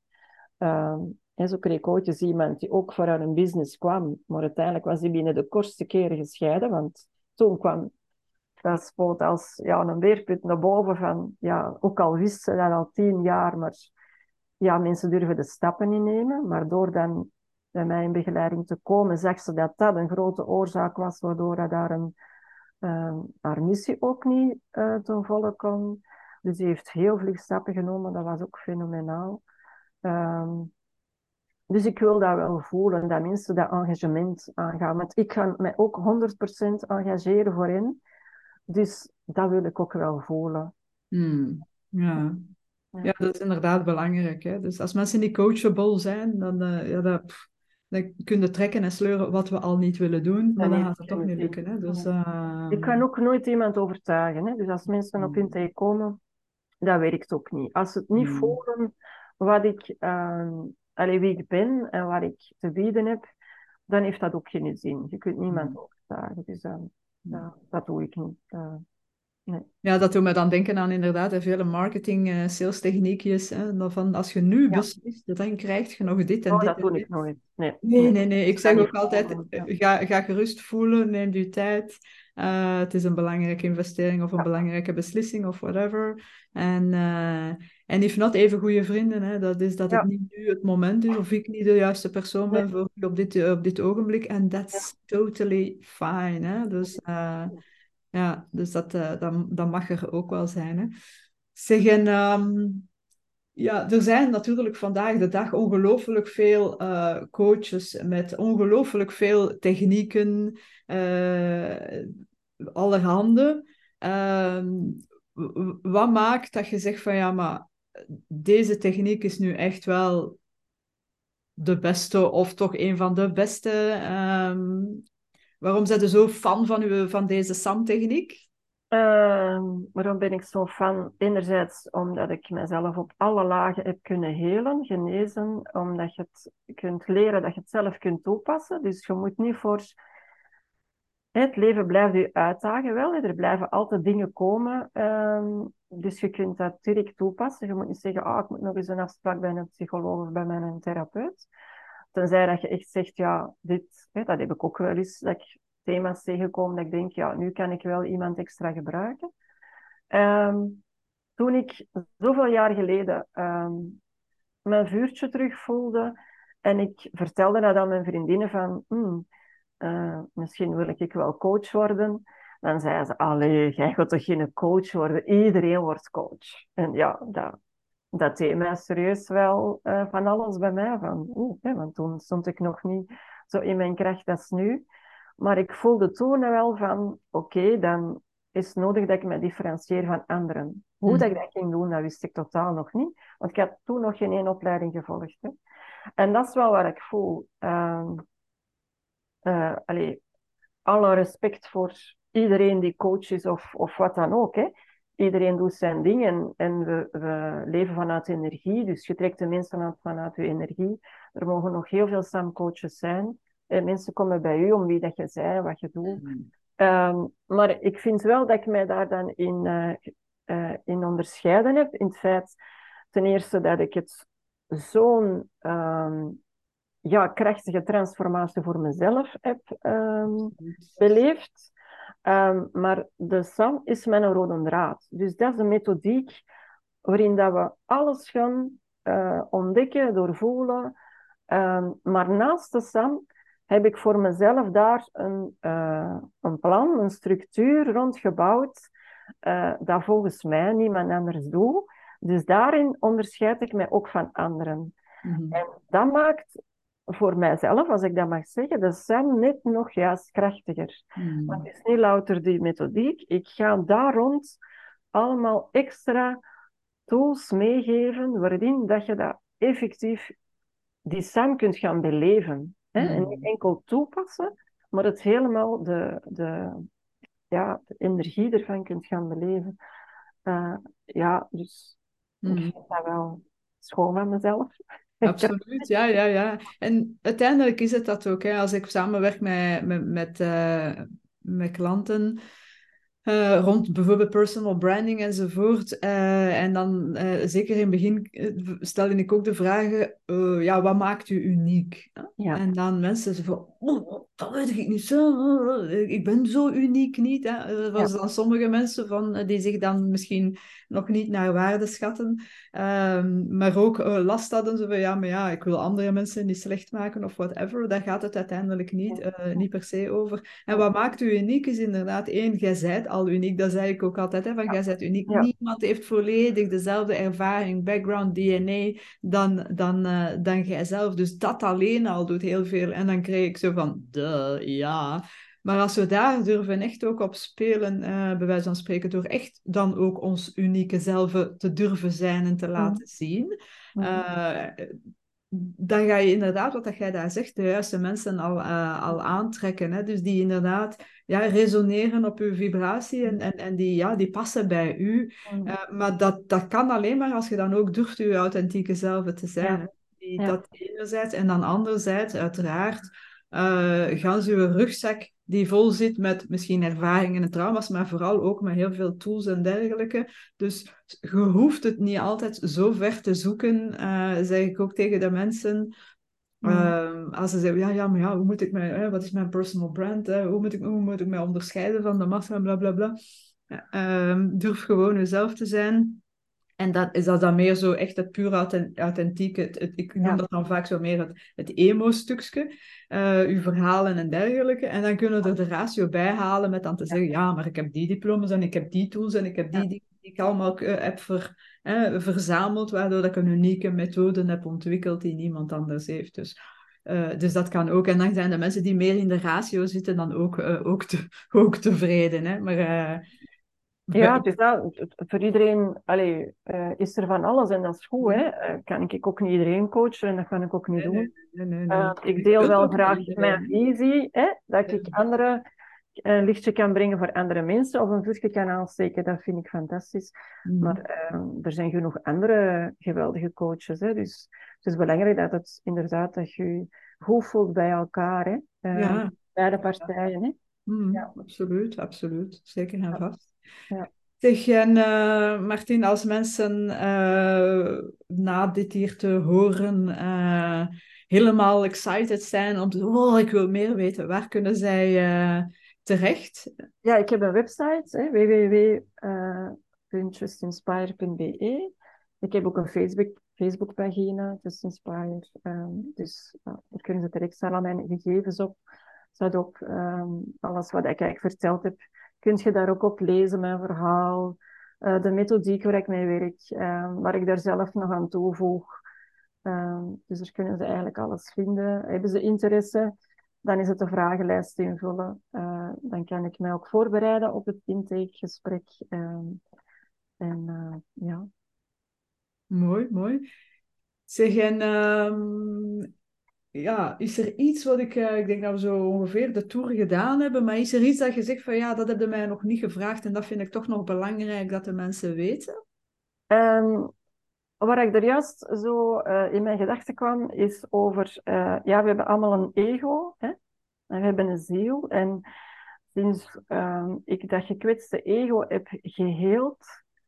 um, en zo kreeg ik ooit eens iemand die ook voor haar een business kwam, maar uiteindelijk was hij binnen de kortste keren gescheiden, want toen kwam dat spoot als ja, een weerput naar boven van, ja, ook al wist ze dat al tien jaar, maar ja, mensen durven de stappen niet nemen, maar door dan bij mij in begeleiding te komen, zag ze dat dat een grote oorzaak was, waardoor dat daar een, uh, haar missie ook niet uh, ten volle kon. Dus die heeft heel veel stappen genomen, dat was ook fenomenaal. Um, Dus ik wil dat wel voelen, dat mensen dat engagement aangaan. Want ik ga mij ook honderd procent engageren voor hen. Dus dat wil ik ook wel voelen. Hmm. Ja. Ja, Ja, dat is inderdaad belangrijk. Hè? Dus als mensen niet coachable zijn, dan, uh, ja, dat, pff, dan kun je trekken en sleuren wat we al niet willen doen, maar dan dan heeft gaat het het toch geen niet zin. lukken. Hè? Dus, Ja. uh, Ik kan ook nooit iemand overtuigen. Hè? Dus als mensen op hun thee komen, dat werkt ook niet. Als ze het niet hmm. voelen wat ik, uh, allee, wie ik ben en wat ik te bieden heb, dan heeft dat ook geen zin. Je kunt niemand Hmm. overtuigen. Dus uh, ja, dat doe ik niet. Uh, nee. Ja, dat doet me dan denken aan inderdaad hè, vele marketing, uh, sales techniekjes. Hè, dan van als je nu Ja. beslist, dan krijg je nog dit en Oh, dit dat en doe ik dit. nooit. Nee, Nee, nee. nee, nee. Ik Als ze dat zeg niet ook altijd, voelen, eh, ja. ga, ga gerust voelen, neem je tijd. Uh, het is een belangrijke investering of een Ja, belangrijke beslissing of whatever. En, uh, en if not, even goede vrienden. Hè. Dat is dat het ja, niet nu het moment is of ik niet de juiste persoon nee, ben voor u op dit, op dit ogenblik. En ja, that's totally fine. Hè. Dus, uh, ja, dus dat, uh, dat, dat mag er ook wel zijn. Hè. Zeg, en, um, Ja, er zijn natuurlijk vandaag de dag ongelooflijk veel eh, coaches met ongelooflijk veel technieken, eh allerhande. Ehm, w- wat maakt dat je zegt van ja, maar deze techniek is nu echt wel de beste of toch een van de beste? Ehm, waarom zijn je zo fan van, uw, van deze SAM-techniek? Ehm, waarom ben ik zo fan? Enerzijds omdat ik mezelf op alle lagen heb kunnen helen, genezen, omdat je het kunt leren dat je het zelf kunt toepassen. Dus je moet niet voor... Het leven blijft je uitdagen wel. Er blijven altijd dingen komen. ehm, dus je kunt dat direct toepassen. Je moet niet zeggen, ah, ik moet nog eens een afspraak bij een psycholoog of bij mijn therapeut. Tenzij dat je echt zegt, ja, dit, hè, dat heb ik ook wel eens, dat ik thema's tegenkom dat ik denk, ja, nu kan ik wel iemand extra gebruiken. Ehm, Toen ik zoveel jaar geleden ehm, mijn vuurtje terugvoelde en ik vertelde dat aan mijn vriendinnen van, "Hmm, eh, misschien wil ik wel coach worden." Dan zeiden ze, allee, jij gaat toch geen coach worden? Iedereen wordt coach. En ja, dat, dat deed mij serieus wel eh, van alles bij mij. Van, oeh, hè, want toen stond ik nog niet zo in mijn kracht als nu. Maar ik voelde toen wel van, oké, dan is het nodig dat ik me differentieer van anderen. Hoe dat ik dat ging doen, dat wist ik totaal nog niet. Want ik had toen nog geen één opleiding gevolgd. Hè. En dat is wel wat ik voel. Ehm eh, allee, alle respect voor iedereen die coach is of, of wat dan ook. Hè. Iedereen doet zijn ding en, en we, we leven vanuit energie. Dus je trekt de mensen aan vanuit je energie. Er mogen nog heel veel SAM-coaches zijn. En mensen komen bij u om wie dat je zei, wat je doet. Mm. Ehm, maar ik vind wel dat ik mij daar dan in, uh, uh, in onderscheiden heb. In het feit, ten eerste, dat ik het zo'n um, ja, krachtige transformatie voor mezelf heb um, beleefd. Um, maar de SAM is mijn rode draad. Dus dat is een methodiek waarin dat we alles gaan uh, ontdekken, doorvoelen. Um, maar naast de SAM heb ik voor mezelf daar een, uh, een plan, een structuur rondgebouwd, uh, dat volgens mij niemand anders doet. Dus daarin onderscheid ik mij ook van anderen. Mm-hmm. En dat maakt voor mijzelf, als ik dat mag zeggen, de SAM net nog juist krachtiger. Maar Mm. het is niet louter die methodiek. Ik ga daar rond allemaal extra tools meegeven waarin dat je dat effectief die SAM kunt gaan beleven. Hè? En niet Mm. enkel toepassen, maar het helemaal de, de, ja, de energie ervan kunt gaan beleven. Uh, ja, dus ik Mm. vind dat wel schoon van mezelf. Absoluut, ja, ja, ja. En uiteindelijk is het dat ook. Hè. Als ik samenwerk met, met, met, eh, met klanten eh, rond bijvoorbeeld personal branding enzovoort. eh, en dan, eh, zeker in het begin, eh, stelde ik ook de vragen, eh, ja, wat maakt u uniek? Hè? Ja, En dan mensen zo van, oh, dat weet ik niet zo. Ik ben zo uniek niet. Hè. Er was ja, dan sommige mensen van, eh, die zich dan misschien nog niet naar waarde schatten. Um, maar ook uh, last hadden ze van, ja, maar ja, ik wil andere mensen niet slecht maken of whatever. Daar gaat het uiteindelijk niet, ja, uh, niet per se over. En ja, wat maakt u uniek is inderdaad, één, jij zijt al uniek. Dat zei ik ook altijd, hè, van jij zijt uniek. ja, Niemand heeft volledig dezelfde ervaring, background, D N A dan, dan, uh, dan jijzelf. Dus dat alleen al doet heel veel. En dan kreeg ik zo van, duh, ja... Maar als we daar durven echt ook op spelen, uh, bij wijze van spreken, door echt dan ook ons unieke zelf te durven zijn en te mm, laten zien, mm, uh, dan ga je inderdaad, wat dat jij daar zegt, de juiste mensen al, uh, al aantrekken. Hè? Dus die inderdaad ja, resoneren op uw vibratie en, en, en die, ja, die passen bij u. mm, Uh, maar dat, dat kan alleen maar als je dan ook durft uw authentieke zelf te zijn. Hè? ja, Die, ja, dat enerzijds. En dan anderzijds, uiteraard, uh, gaan ze uw rugzak die vol zit met misschien ervaringen en trauma's, maar vooral ook met heel veel tools en dergelijke. Dus je hoeft het niet altijd zo ver te zoeken, uh, zeg ik ook tegen de mensen. mm, Uh, als ze zeggen, ja, ja, maar ja, hoe moet ik mij, hè, wat is mijn personal brand? Hè? Hoe, moet ik, hoe moet ik mij onderscheiden van de massa, bla bla bla. Uh, durf gewoon jezelf te zijn. En dat is dat dan meer zo echt het puur authentieke. Het, het, ik noem ja, dat dan vaak zo meer het, het emo-stukje. Uh, uw verhalen en dergelijke. En dan kunnen we er de ratio bij halen met dan te zeggen, ja, maar ik heb die diploma's en ik heb die tools en ik heb die ja, dingen. die ik allemaal eh, heb ver, eh, verzameld, waardoor ik een unieke methode heb ontwikkeld die niemand anders heeft. Dus, eh, dus dat kan ook. En dan zijn de mensen die meer in de ratio zitten dan ook, eh, ook, te, ook tevreden. Hè? Maar uh, Ja, het is dat. Het- het- Voor iedereen allee, eh, is er van alles en dat is goed. Hè. Eh, kan ik ook niet iedereen coachen en dat kan ik ook niet nee, nee, doen. nee, nee, Eh, nee. ik Je deel kunt wel ook met graag mijn iedereen. visie, hè, dat Ja. ik anderen een lichtje kan brengen voor andere mensen of een vuurtje kan aansteken. Dat vind ik fantastisch. Maar Mhm. eh, er zijn genoeg andere geweldige coaches. Hè. Dus het is belangrijk dat het inderdaad dat je je goed voelt bij elkaar. Hè. Eh, Ja. beide Ja. partijen. Hè. Mhm. Ja, Absoluut, absoluut. Zeker en ja, vast. ja. Zeg, en uh, Martin, als mensen uh, na dit hier te horen uh, helemaal excited zijn om te oh, ik wil meer weten, waar kunnen zij uh, terecht? Ja, ik heb een website, hè, w w w punt just inspire punt b e. Ik heb ook een Facebook, Facebookpagina, Just Inspire. Um, dus uh, daar kunnen ze terecht staan aan mijn gegevens op. Zodat ook um, alles wat ik eigenlijk verteld heb, kun je daar ook op lezen, mijn verhaal, uh, de methodiek waar ik mee werk, um, waar ik daar zelf nog aan toevoeg. Um, dus daar kunnen ze eigenlijk alles vinden. Hebben ze interesse? Dan is het de vragenlijst invullen. Uh, dan kan ik mij ook voorbereiden op het intakegesprek. Um, en uh, ja. Mooi, mooi. Zeg, en um, ja, is er iets wat ik, uh, ik denk dat we zo ongeveer de tour gedaan hebben, maar is er iets dat je zegt van ja, dat heb je mij nog niet gevraagd en dat vind ik toch nog belangrijk dat de mensen weten? Um, waar ik er juist zo uh, in mijn gedachten kwam, is over, uh, ja, we hebben allemaal een ego, hè? En we hebben een ziel. En sinds um, ik dat gekwetste ego heb geheeld,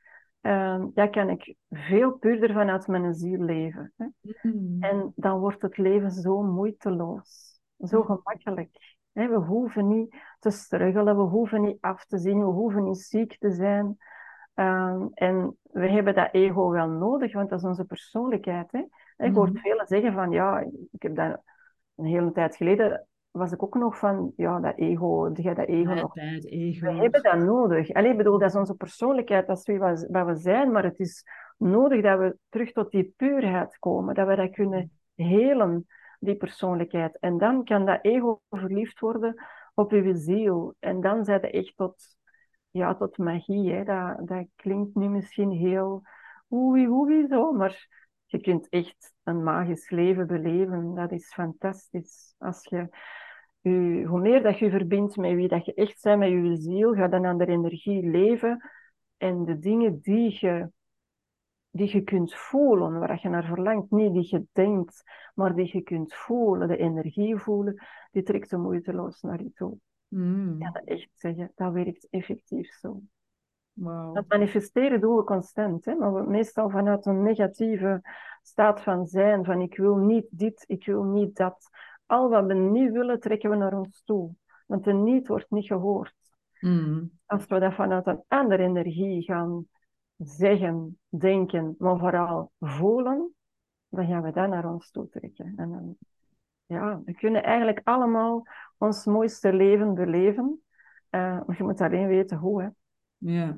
um, ja, kan ik veel puurder vanuit mijn ziel leven. Hè? Mm. En dan wordt het leven zo moeiteloos, zo Mm. gemakkelijk. Hè? We hoeven niet te struggelen, we hoeven niet af te zien, we hoeven niet ziek te zijn. Um, en we hebben dat ego wel nodig, want dat is onze persoonlijkheid. Hè? Ik hoor Mm. velen zeggen van, ja, ik heb dat een hele tijd geleden, was ik ook nog van, ja, dat ego, die gaat dat ego Bad, nog. bad, We ego. hebben dat nodig. Allee, ik bedoel, dat is onze persoonlijkheid, dat is wie wat wat we zijn, maar het is nodig dat we terug tot die puurheid komen, dat we dat kunnen helen, die persoonlijkheid. En dan kan dat ego verliefd worden op uw ziel. En dan zijn je echt tot, ja, tot magie. Hè. Dat, dat klinkt nu misschien heel oei oei zo, maar je kunt echt een magisch leven beleven. Dat is fantastisch. Als je, je, hoe meer dat je je verbindt met wie dat je echt bent, met je ziel, ga dan aan de energie leven. En de dingen die je, die je kunt voelen, waar je naar verlangt, niet die je denkt, maar die je kunt voelen, de energie voelen, die trekt zo moeiteloos naar je toe. Ik kan Mm. dat echt zeggen, dat werkt effectief zo. Wauw. Dat manifesteren doen we constant, hè? Maar we, meestal vanuit een negatieve staat van zijn, van ik wil niet dit, ik wil niet dat. Al wat we niet willen, trekken we naar ons toe. Want een niet wordt niet gehoord. Mm. Als we dat vanuit een andere energie gaan zeggen, denken, maar vooral voelen, dan gaan we dat naar ons toe trekken. En dan, ja, we kunnen eigenlijk allemaal ons mooiste leven beleven. Uh, maar je moet alleen weten hoe, hè. Ja.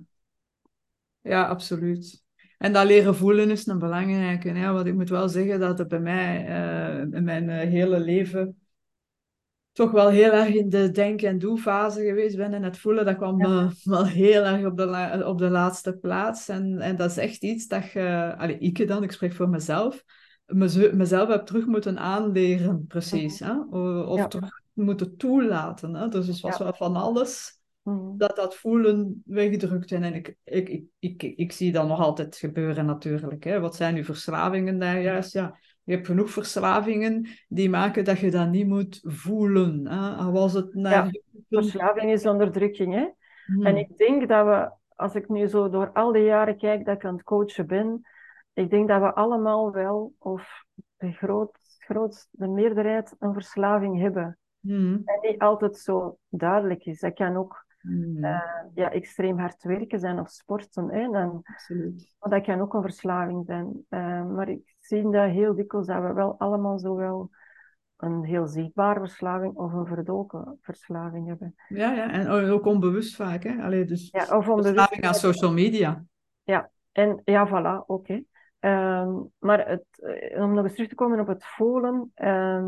Ja, absoluut. En dat leren voelen is een belangrijke. Hè? Want ik moet wel zeggen dat het bij mij eh, in mijn eh, hele leven toch wel heel erg in de denk- en doe-fase geweest ben. En het voelen, dat kwam Ja, eh, wel heel erg op de, la- op de laatste plaats. En, en dat is echt iets dat je, allee, ik dan, ik spreek voor mezelf, meze- mezelf heb terug moeten aanleren, precies. Hè? O- Of ja, terug moeten toelaten. Hè? Dus het was ja. wel van alles Mhm. dat dat voelen weggedrukt en ik, ik, ik, ik, ik zie dat nog altijd gebeuren natuurlijk. Hè. Wat zijn uw verslavingen daar juist? Ja, je hebt genoeg verslavingen die maken dat je dat niet moet voelen. Hè. Al was het naar Ja, je punt. verslaving is onderdrukking, hè. En Hmm. ik denk dat we, als ik nu zo door al die jaren kijk dat ik aan het coachen ben, ik denk dat we allemaal wel, of de groot, groot, de meerderheid, een verslaving hebben. Hmm. En niet altijd zo duidelijk is. Dat kan ook Hmm. uh, ja, extreem hard werken zijn of sporten. Hè. Dan, Absoluut. dat kan ook een verslaving zijn. Uh, maar ik zie dat heel dikwijls dat we wel allemaal zo wel een heel zichtbare verslaving of een verdoken verslaving hebben. Ja, ja, en ook onbewust vaak. Hè. Allee, dus Ja, of onbewust. verslaving aan social media. ja. En ja, voilà, oké. Ehm, maar het, eh, om nog eens terug te komen op het voelen, ehm,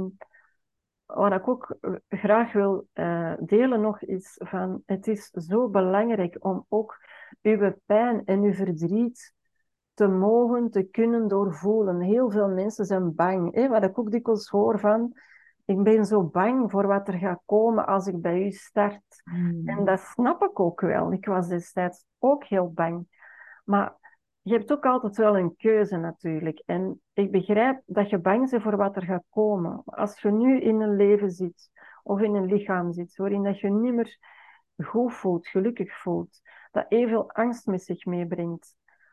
wat ik ook eh, graag wil eh, delen nog is van, het is zo belangrijk om ook uw pijn en uw verdriet te mogen, te kunnen doorvoelen. Heel veel mensen zijn bang. Hè? Wat ik ook dikwijls hoor van, ik ben zo bang voor wat er gaat komen als ik bij u start. En Hmm. dat snap ik ook wel. Ik was destijds ook heel bang. Maar je hebt ook altijd wel een keuze natuurlijk. En ik begrijp dat je bang bent voor wat er gaat komen. Maar als je nu in een leven zit, of in een lichaam zit, waarin dat je niet meer goed voelt, gelukkig voelt, dat evenveel angst met zich meebrengt,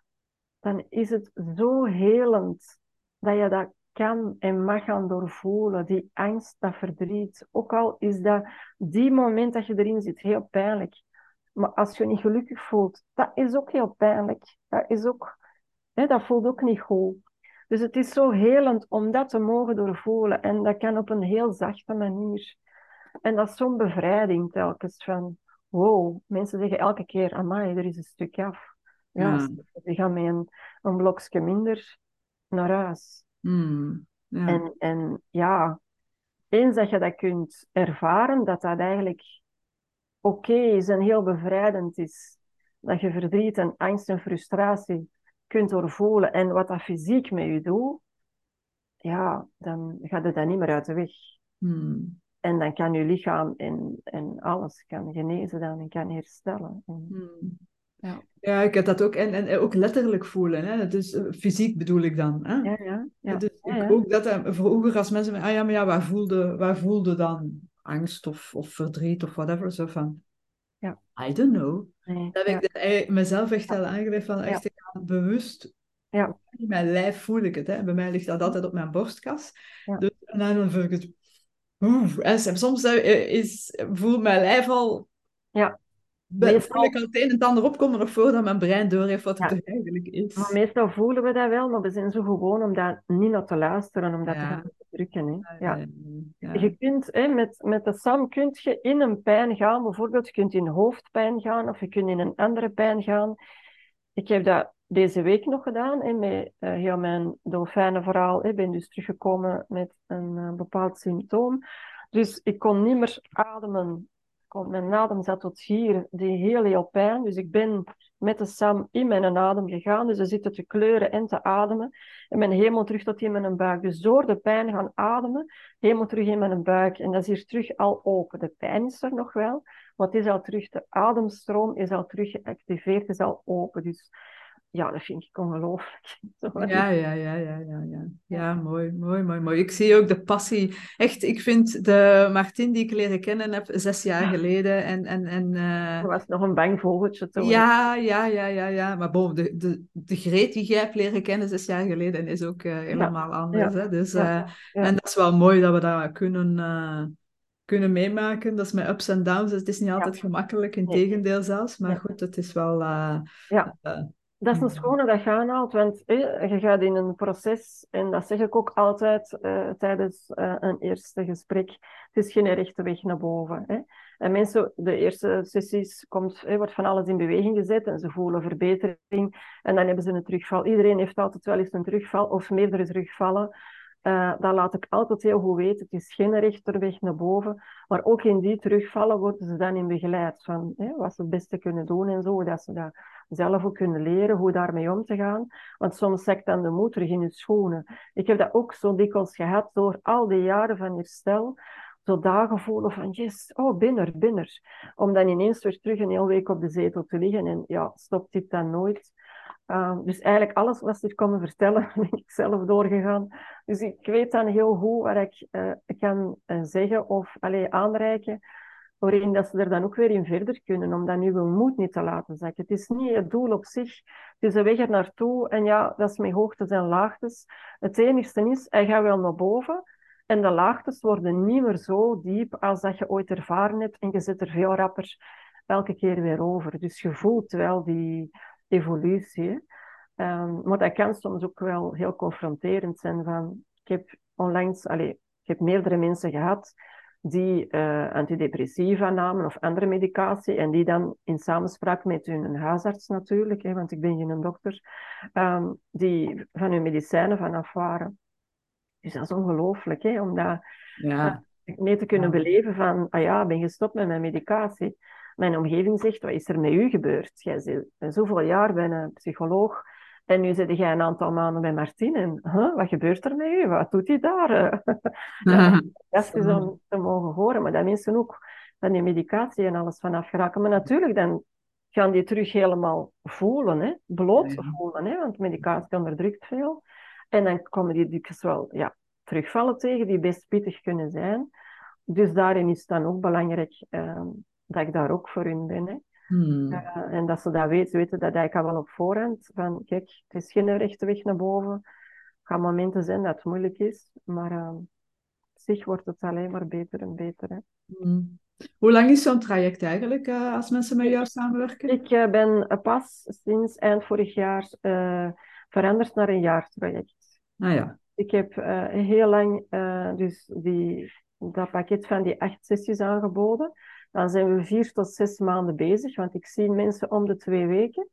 dan is het zo helend dat je dat kan en mag gaan doorvoelen. Die angst, dat verdriet. Ook al is dat die moment dat je erin zit heel pijnlijk. Maar als je je niet gelukkig voelt, dat is ook heel pijnlijk. Dat is ook, hè, dat voelt ook niet goed. Dus het is zo helend om dat te mogen doorvoelen. En dat kan op een heel zachte manier. En dat is zo'n bevrijding telkens van, wow, mensen zeggen elke keer, amai, er is een stuk af. Ja, Ja. ze gaan met een, een blokje minder naar huis. Hmm. Ja. En, en ja, eens dat je dat kunt ervaren, dat dat eigenlijk oké is en heel bevrijdend is, dat je verdriet en angst en frustratie kunt doorvoelen en wat dat fysiek met je doet, ja, dan gaat het dan niet meer uit de weg. Hmm. En dan kan je lichaam en, en alles kan genezen dan en kan herstellen. En, Hmm. ja. Ja, ik heb dat ook. En, en ook letterlijk voelen. Hè? Dus eh, fysiek bedoel ik dan. Hè? Ja, ja, ja, Dus ja, ik ja. ook dat eh, vroeger als mensen... Ah ja, maar ja, waar voelde, waar voelde dan angst of, of verdriet of whatever? Zo van, Ja, I don't know. nee, Dat heb ik ja, dat eigenlijk mezelf echt ja, al aangeleerd van echt ja, te gaan bewust... ja, In mijn lijf voel ik het. Hè? Bij mij ligt dat altijd op mijn borstkas. ja, Dus, en dan voel ik het... Oeh, en soms eh, is, voelt mijn lijf al... ja. be- Voel ik Meestal, al het een en het ander opkomen nog voordat mijn brein doorheeft wat het ja, er eigenlijk maar is. meestal voelen we dat wel, maar we zijn zo gewoon om dat niet naar te luisteren, om dat te gaan Ja, drukken. Hè. ja, Ja. ja. Je kunt, hè, met, met de SAM kun je in een pijn gaan, bijvoorbeeld je kunt in hoofdpijn gaan of je kunt in een andere pijn gaan. Ik heb dat deze week nog gedaan, hè, met uh, heel mijn dolfijnenverhaal. Ik ben dus teruggekomen met een uh, bepaald symptoom. Dus ik kon niet meer ademen. Kon, mijn adem zat tot hier, die heel heel pijn. Dus ik ben met de SAM in mijn adem gegaan. Dus ze zitten te kleuren en te ademen. En mijn hemel terug tot in mijn buik. Dus door de pijn gaan ademen, helemaal terug in mijn buik. En dat is hier terug al open. De pijn is er nog wel, maar het is al terug, de ademstroom is al terug geactiveerd, is al open. Dus ja, dat vind ik ongelooflijk. Ja, ja, ja, ja, ja, ja. Ja, mooi, mooi, mooi, mooi. Ik zie ook de passie. Echt, ik vind de Martin die ik leren kennen heb zes jaar geleden. En, en, en eh, Dat was nog een bang vogeltje toen. ja, ja, ja, ja, ja. Maar bon, de, de, de Greet die jij hebt leren kennen zes jaar geleden is ook eh, Ja, helemaal anders. ja, Hè? Dus, ja, eh, en ja, dat is wel mooi dat we dat kunnen, eh, kunnen meemaken. Dat is met ups en downs. Dus het is niet ja. altijd gemakkelijk, in Nee, tegendeel zelfs. Maar nee. goed, het is wel... eh, Ja, eh, dat is een schone dat je aanhaalt, want eh, je gaat in een proces, en dat zeg ik ook altijd eh, tijdens eh, een eerste gesprek, het is geen rechte weg naar boven. Hè. En mensen, de eerste sessies komt, eh, wordt van alles in beweging gezet en ze voelen verbetering en dan hebben ze een terugval. Iedereen heeft altijd wel eens een terugval of meerdere terugvallen. Uh, dat laat ik altijd heel goed weten. Het is geen rechte weg naar boven, maar ook in die terugvallen worden ze dan in begeleid van hè, wat ze het beste kunnen doen en zo, dat ze dat zelf ook kunnen leren hoe daarmee om te gaan. Want soms zakt dan de moed terug in je schoenen. Ik heb dat ook zo dikwijls gehad door al die jaren van herstel. Zo dagen voelen van yes, oh, binner, binner. Om dan ineens weer terug een hele week op de zetel te liggen. En ja, stopt dit dan nooit. Uh, dus eigenlijk alles wat ze hier komen vertellen, ben ik zelf doorgegaan. Dus ik weet dan heel goed wat ik uh, kan uh, zeggen of allee, aanreiken waarin dat ze er dan ook weer in verder kunnen, om dan uw moed niet te laten zakken. Het is niet het doel op zich, het is de weg er naartoe. En ja, dat is met hoogtes en laagtes. Het enigste is, hij gaat wel naar boven, en de laagtes worden niet meer zo diep als dat je ooit ervaren hebt, en je zit er veel rapper elke keer weer over. Dus je voelt wel die evolutie. Um, maar dat kan soms ook wel heel confronterend zijn. Van, ik heb onlangs, allez, ik heb meerdere mensen gehad die uh, antidepressiva namen of andere medicatie en die dan in samenspraak met hun huisarts natuurlijk, hè, want ik ben geen dokter, um, die van hun medicijnen vanaf waren. Dus dat is ongelooflijk, hè, om dat Ja. uh, mee te kunnen Ja. beleven van, ah ja, ik ben gestopt met mijn medicatie. Mijn omgeving zegt, wat is er met u gebeurd? Jij bent zoveel jaar bij een psycholoog en nu zit jij een aantal maanden bij Martien en huh, wat gebeurt er met u? Wat doet hij daar? Ja, dat is fantastisch om te mogen horen, maar dat mensen ook van die medicatie en alles vanaf geraken. Maar natuurlijk, dan gaan die terug helemaal voelen, hè? Bloot Ja. voelen, hè? Want medicatie onderdrukt veel. En dan komen die dikwijls wel ja, terugvallen tegen, die best pittig kunnen zijn. Dus daarin is het dan ook belangrijk uh, dat ik daar ook voor hun ben. Hè. Hmm. Uh, en dat ze dat weten, weten dat ik al wel op voorhand. Van kijk, het is geen rechte weg naar boven. Er gaan momenten zijn dat het moeilijk is. Maar uh, op zich wordt het alleen maar beter en beter. Hè. Hmm. Hoe lang is zo'n traject eigenlijk uh, als mensen met jou samenwerken? Ik uh, ben uh, pas sinds eind vorig jaar uh, veranderd naar een jaartraject. Ah ja. Ik heb uh, heel lang uh, dus die, dat pakket van die acht sessies aangeboden. Dan zijn we vier tot zes maanden bezig, want ik zie mensen om de twee weken.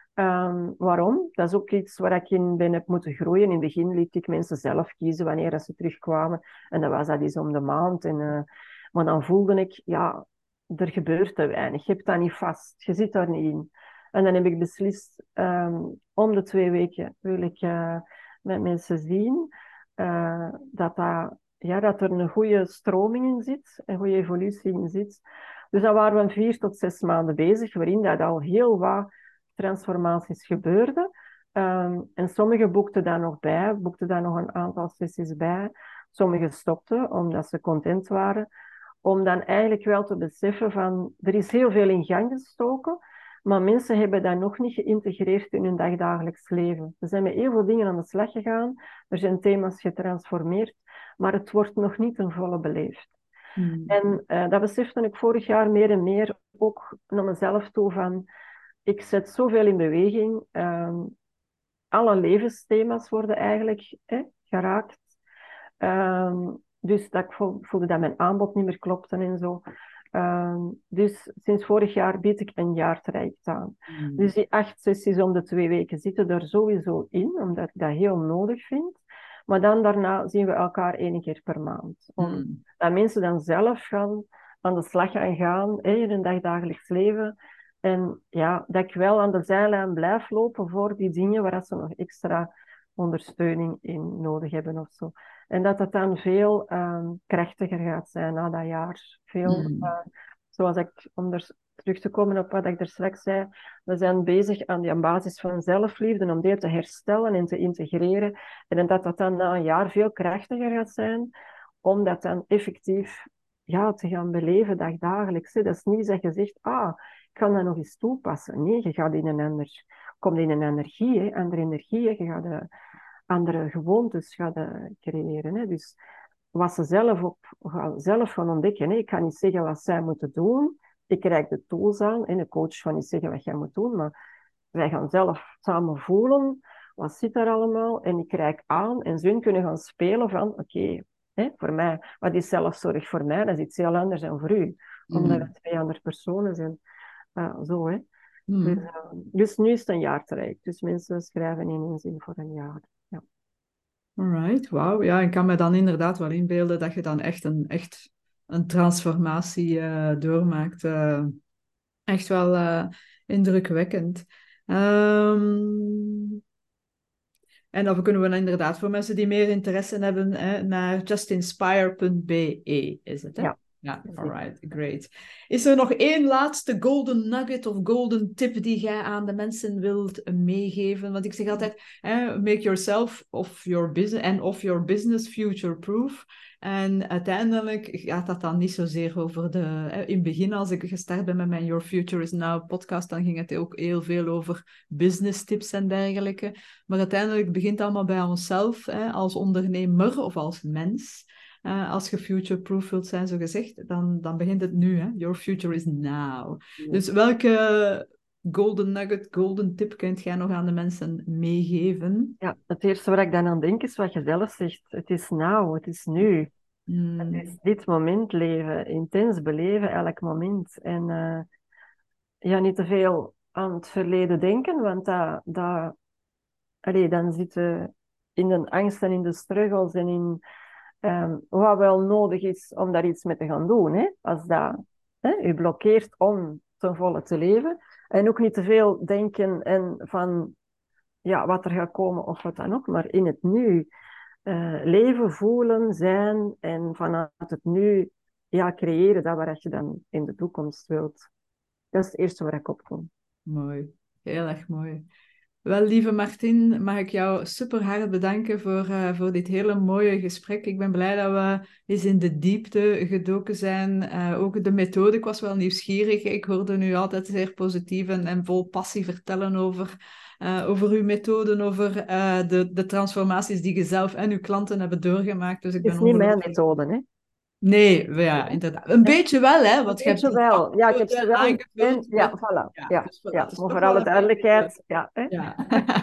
Um, waarom? Dat is ook iets waar ik in ben heb moeten groeien. In het begin liet ik mensen zelf kiezen wanneer ze terugkwamen. En dan was dat eens om de maand. En, uh, maar dan voelde ik, ja, er gebeurt te weinig. Je hebt dat niet vast. Je zit daar niet in. En dan heb ik beslist, um, om de twee weken wil ik uh, met mensen zien uh, dat, dat, ja, dat er een goede stroming in zit, een goede evolutie in zit. Dus dan waren we vier tot zes maanden bezig, waarin dat al heel wat transformaties gebeurden. Um, en sommigen boekten daar nog bij, boekten daar nog een aantal sessies bij. Sommigen stopten, omdat ze content waren. Om dan eigenlijk wel te beseffen van, er is heel veel in gang gestoken, maar mensen hebben dat nog niet geïntegreerd in hun dagdagelijks leven. Ze zijn met heel veel dingen aan de slag gegaan, er zijn thema's getransformeerd, maar het wordt nog niet ten volle beleefd. Hmm. En uh, dat besefte ik vorig jaar meer en meer, ook naar mezelf toe van, ik zet zoveel in beweging. Um, alle levensthema's worden eigenlijk hè, geraakt. Um, dus dat ik voelde dat mijn aanbod niet meer klopte en zo. Um, dus sinds vorig jaar bied ik een jaartraject aan. Mm. Dus die acht sessies om de twee weken zitten er sowieso in, omdat ik dat heel nodig vind. Maar dan daarna zien we elkaar één keer per maand. Omdat mm. mensen dan zelf gaan aan de slag gaan gaan hè, in hun dagdagelijks leven. En ja, dat ik wel aan de zijlijn blijf lopen voor die dingen waar ze nog extra ondersteuning in nodig hebben of zo. En dat het dan veel um, krachtiger gaat zijn na dat jaar. Veel, mm. uh, zoals ik, om er terug te komen op wat ik er straks zei, we zijn bezig aan die basis van zelfliefde, om die te herstellen en te integreren. En dat dat dan na een jaar veel krachtiger gaat zijn, om dat dan effectief ja, te gaan beleven dagdagelijks. Dat is niet dat je zegt, ah, ik kan dat nog eens toepassen. Nee, je gaat in een ander, komt in een energie, hè, andere energie, hè. Je gaat de, andere gewoontes gaan creëren. Hè. Dus wat ze zelf, op, zelf gaan ontdekken. Hè. Ik ga niet zeggen wat zij moeten doen. Ik krijg de tools aan en de coach gaat niet zeggen wat jij moet doen, maar wij gaan zelf samen voelen wat zit er allemaal en ik krijg aan en ze kunnen gaan spelen van oké, okay, voor mij, wat is zelfzorg voor mij? Dat is iets heel anders dan voor u, mm. omdat we twee andere personen zijn. Uh, zo, hè. Mm. Dus, uh, dus nu is het een jaartraject, dus mensen schrijven in één zin voor een jaar. Ja. Alright, wauw. Ja, ik kan me dan inderdaad wel inbeelden dat je dan echt een, echt een transformatie uh, doormaakt. Uh, echt wel uh, indrukwekkend. Um, en dan kunnen we inderdaad voor mensen die meer interesse hebben hè, naar justinspire punt b e is het, hè? Ja. Ja, alright, great. Is er nog één laatste golden nugget of golden tip die jij aan de mensen wilt meegeven? Want ik zeg altijd, eh, make yourself of your business and of your business future-proof. En uiteindelijk gaat dat dan niet zozeer over de... Eh, in het begin, als ik gestart ben met mijn Your Future is Now podcast, dan ging het ook heel veel over business tips en dergelijke. Maar uiteindelijk begint het allemaal bij onszelf, eh, als ondernemer of als mens. Uh, als je future-proof wilt zijn, zo gezegd, dan, dan begint het nu. Hè? Your future is now. Ja. Dus welke golden nugget, golden tip kunt jij nog aan de mensen meegeven? Ja, het eerste waar ik dan aan denk is wat je zelf zegt. Het is now, het is nu. Het Mm, is dit moment leven, intens beleven, elk moment. En uh, ja, niet te veel aan het verleden denken, want dat, dat, allee, dan zitten we in de angst en in de struggles en in um, wat wel nodig is om daar iets mee te gaan doen. Hè? Als dat hè, u blokkeert om ten volle te leven. En ook niet te veel denken en van ja, wat er gaat komen of wat dan ook, maar in het nu. Uh, leven, voelen, zijn en vanuit het nu ja, creëren dat wat je dan in de toekomst wilt. Dat is het eerste waar ik op kom. mooi, heel erg mooi. Wel, lieve Martin, mag ik jou super hard bedanken voor, uh, voor dit hele mooie gesprek. Ik ben blij dat we eens in de diepte gedoken zijn. Uh, ook de methode, ik was wel nieuwsgierig. Ik hoorde nu altijd zeer positief en, en vol passie vertellen over, uh, over uw methoden, over uh, de, de transformaties die je zelf en uw klanten hebben doorgemaakt. Dus ik Het ben is niet mijn ongelooflijk... methode, hè? Nee, ja, inderdaad. Een Nee, beetje wel, hè, een want je hebt beetje die wel. Ja, ik heb ze methode wel. En aangevuld ja, met... voilà. Ja, Ja, dus voilà, ja. dus Maar toch voor wel alle een beetje... duidelijkheid, ja. Hè? Ja,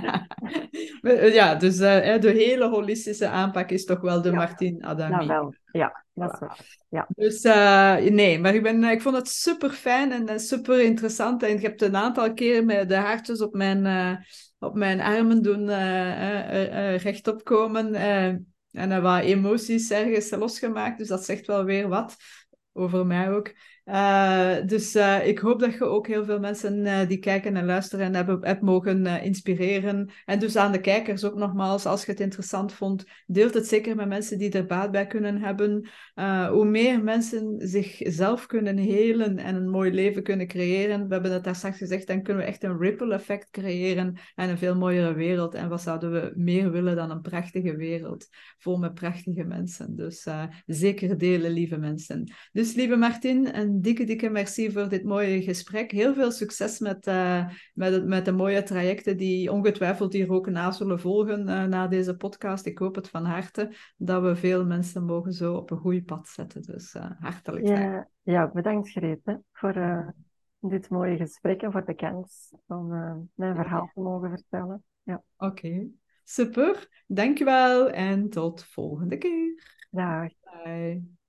ja dus uh, de hele holistische aanpak is toch wel de Ja, Martin dat Adami. wel. Ja, dat is Voilà. waar. Ja. Dus uh, nee, maar ik, ben, ik vond het super fijn en uh, super interessant. En je hebt een aantal keer met de haartjes op mijn, uh, op mijn armen doen uh, uh, uh, rechtop komen. Uh, en uh, wat emoties ergens losgemaakt. Dus dat zegt wel weer wat. Over mij ook. Uh, dus uh, ik hoop dat je ook heel veel mensen uh, die kijken en luisteren en hebben, hebt mogen uh, inspireren. En dus aan de kijkers ook nogmaals, als je het interessant vond, deelt het zeker met mensen die er baat bij kunnen hebben. Uh, hoe meer mensen zichzelf kunnen helen en een mooi leven kunnen creëren, we hebben het daar straks gezegd, dan kunnen we echt een ripple effect creëren en een veel mooiere wereld. En wat zouden we meer willen dan een prachtige wereld, vol met prachtige mensen. Dus uh, zeker delen, lieve mensen. Dus lieve Martin, een dikke, dikke merci voor dit mooie gesprek. Heel veel succes met, uh, met, het, met de mooie trajecten die ongetwijfeld hier ook na zullen volgen uh, na deze podcast. Ik hoop het van harte dat we veel mensen mogen zo op een goed pad zetten. Dus uh, hartelijk dank. Ja, ja, bedankt Greet hè, voor uh, dit mooie gesprek en voor de kans om uh, mijn verhaal te mogen vertellen. Ja. Oké, okay. Super. Dankjewel en tot volgende keer. Dag. Bye.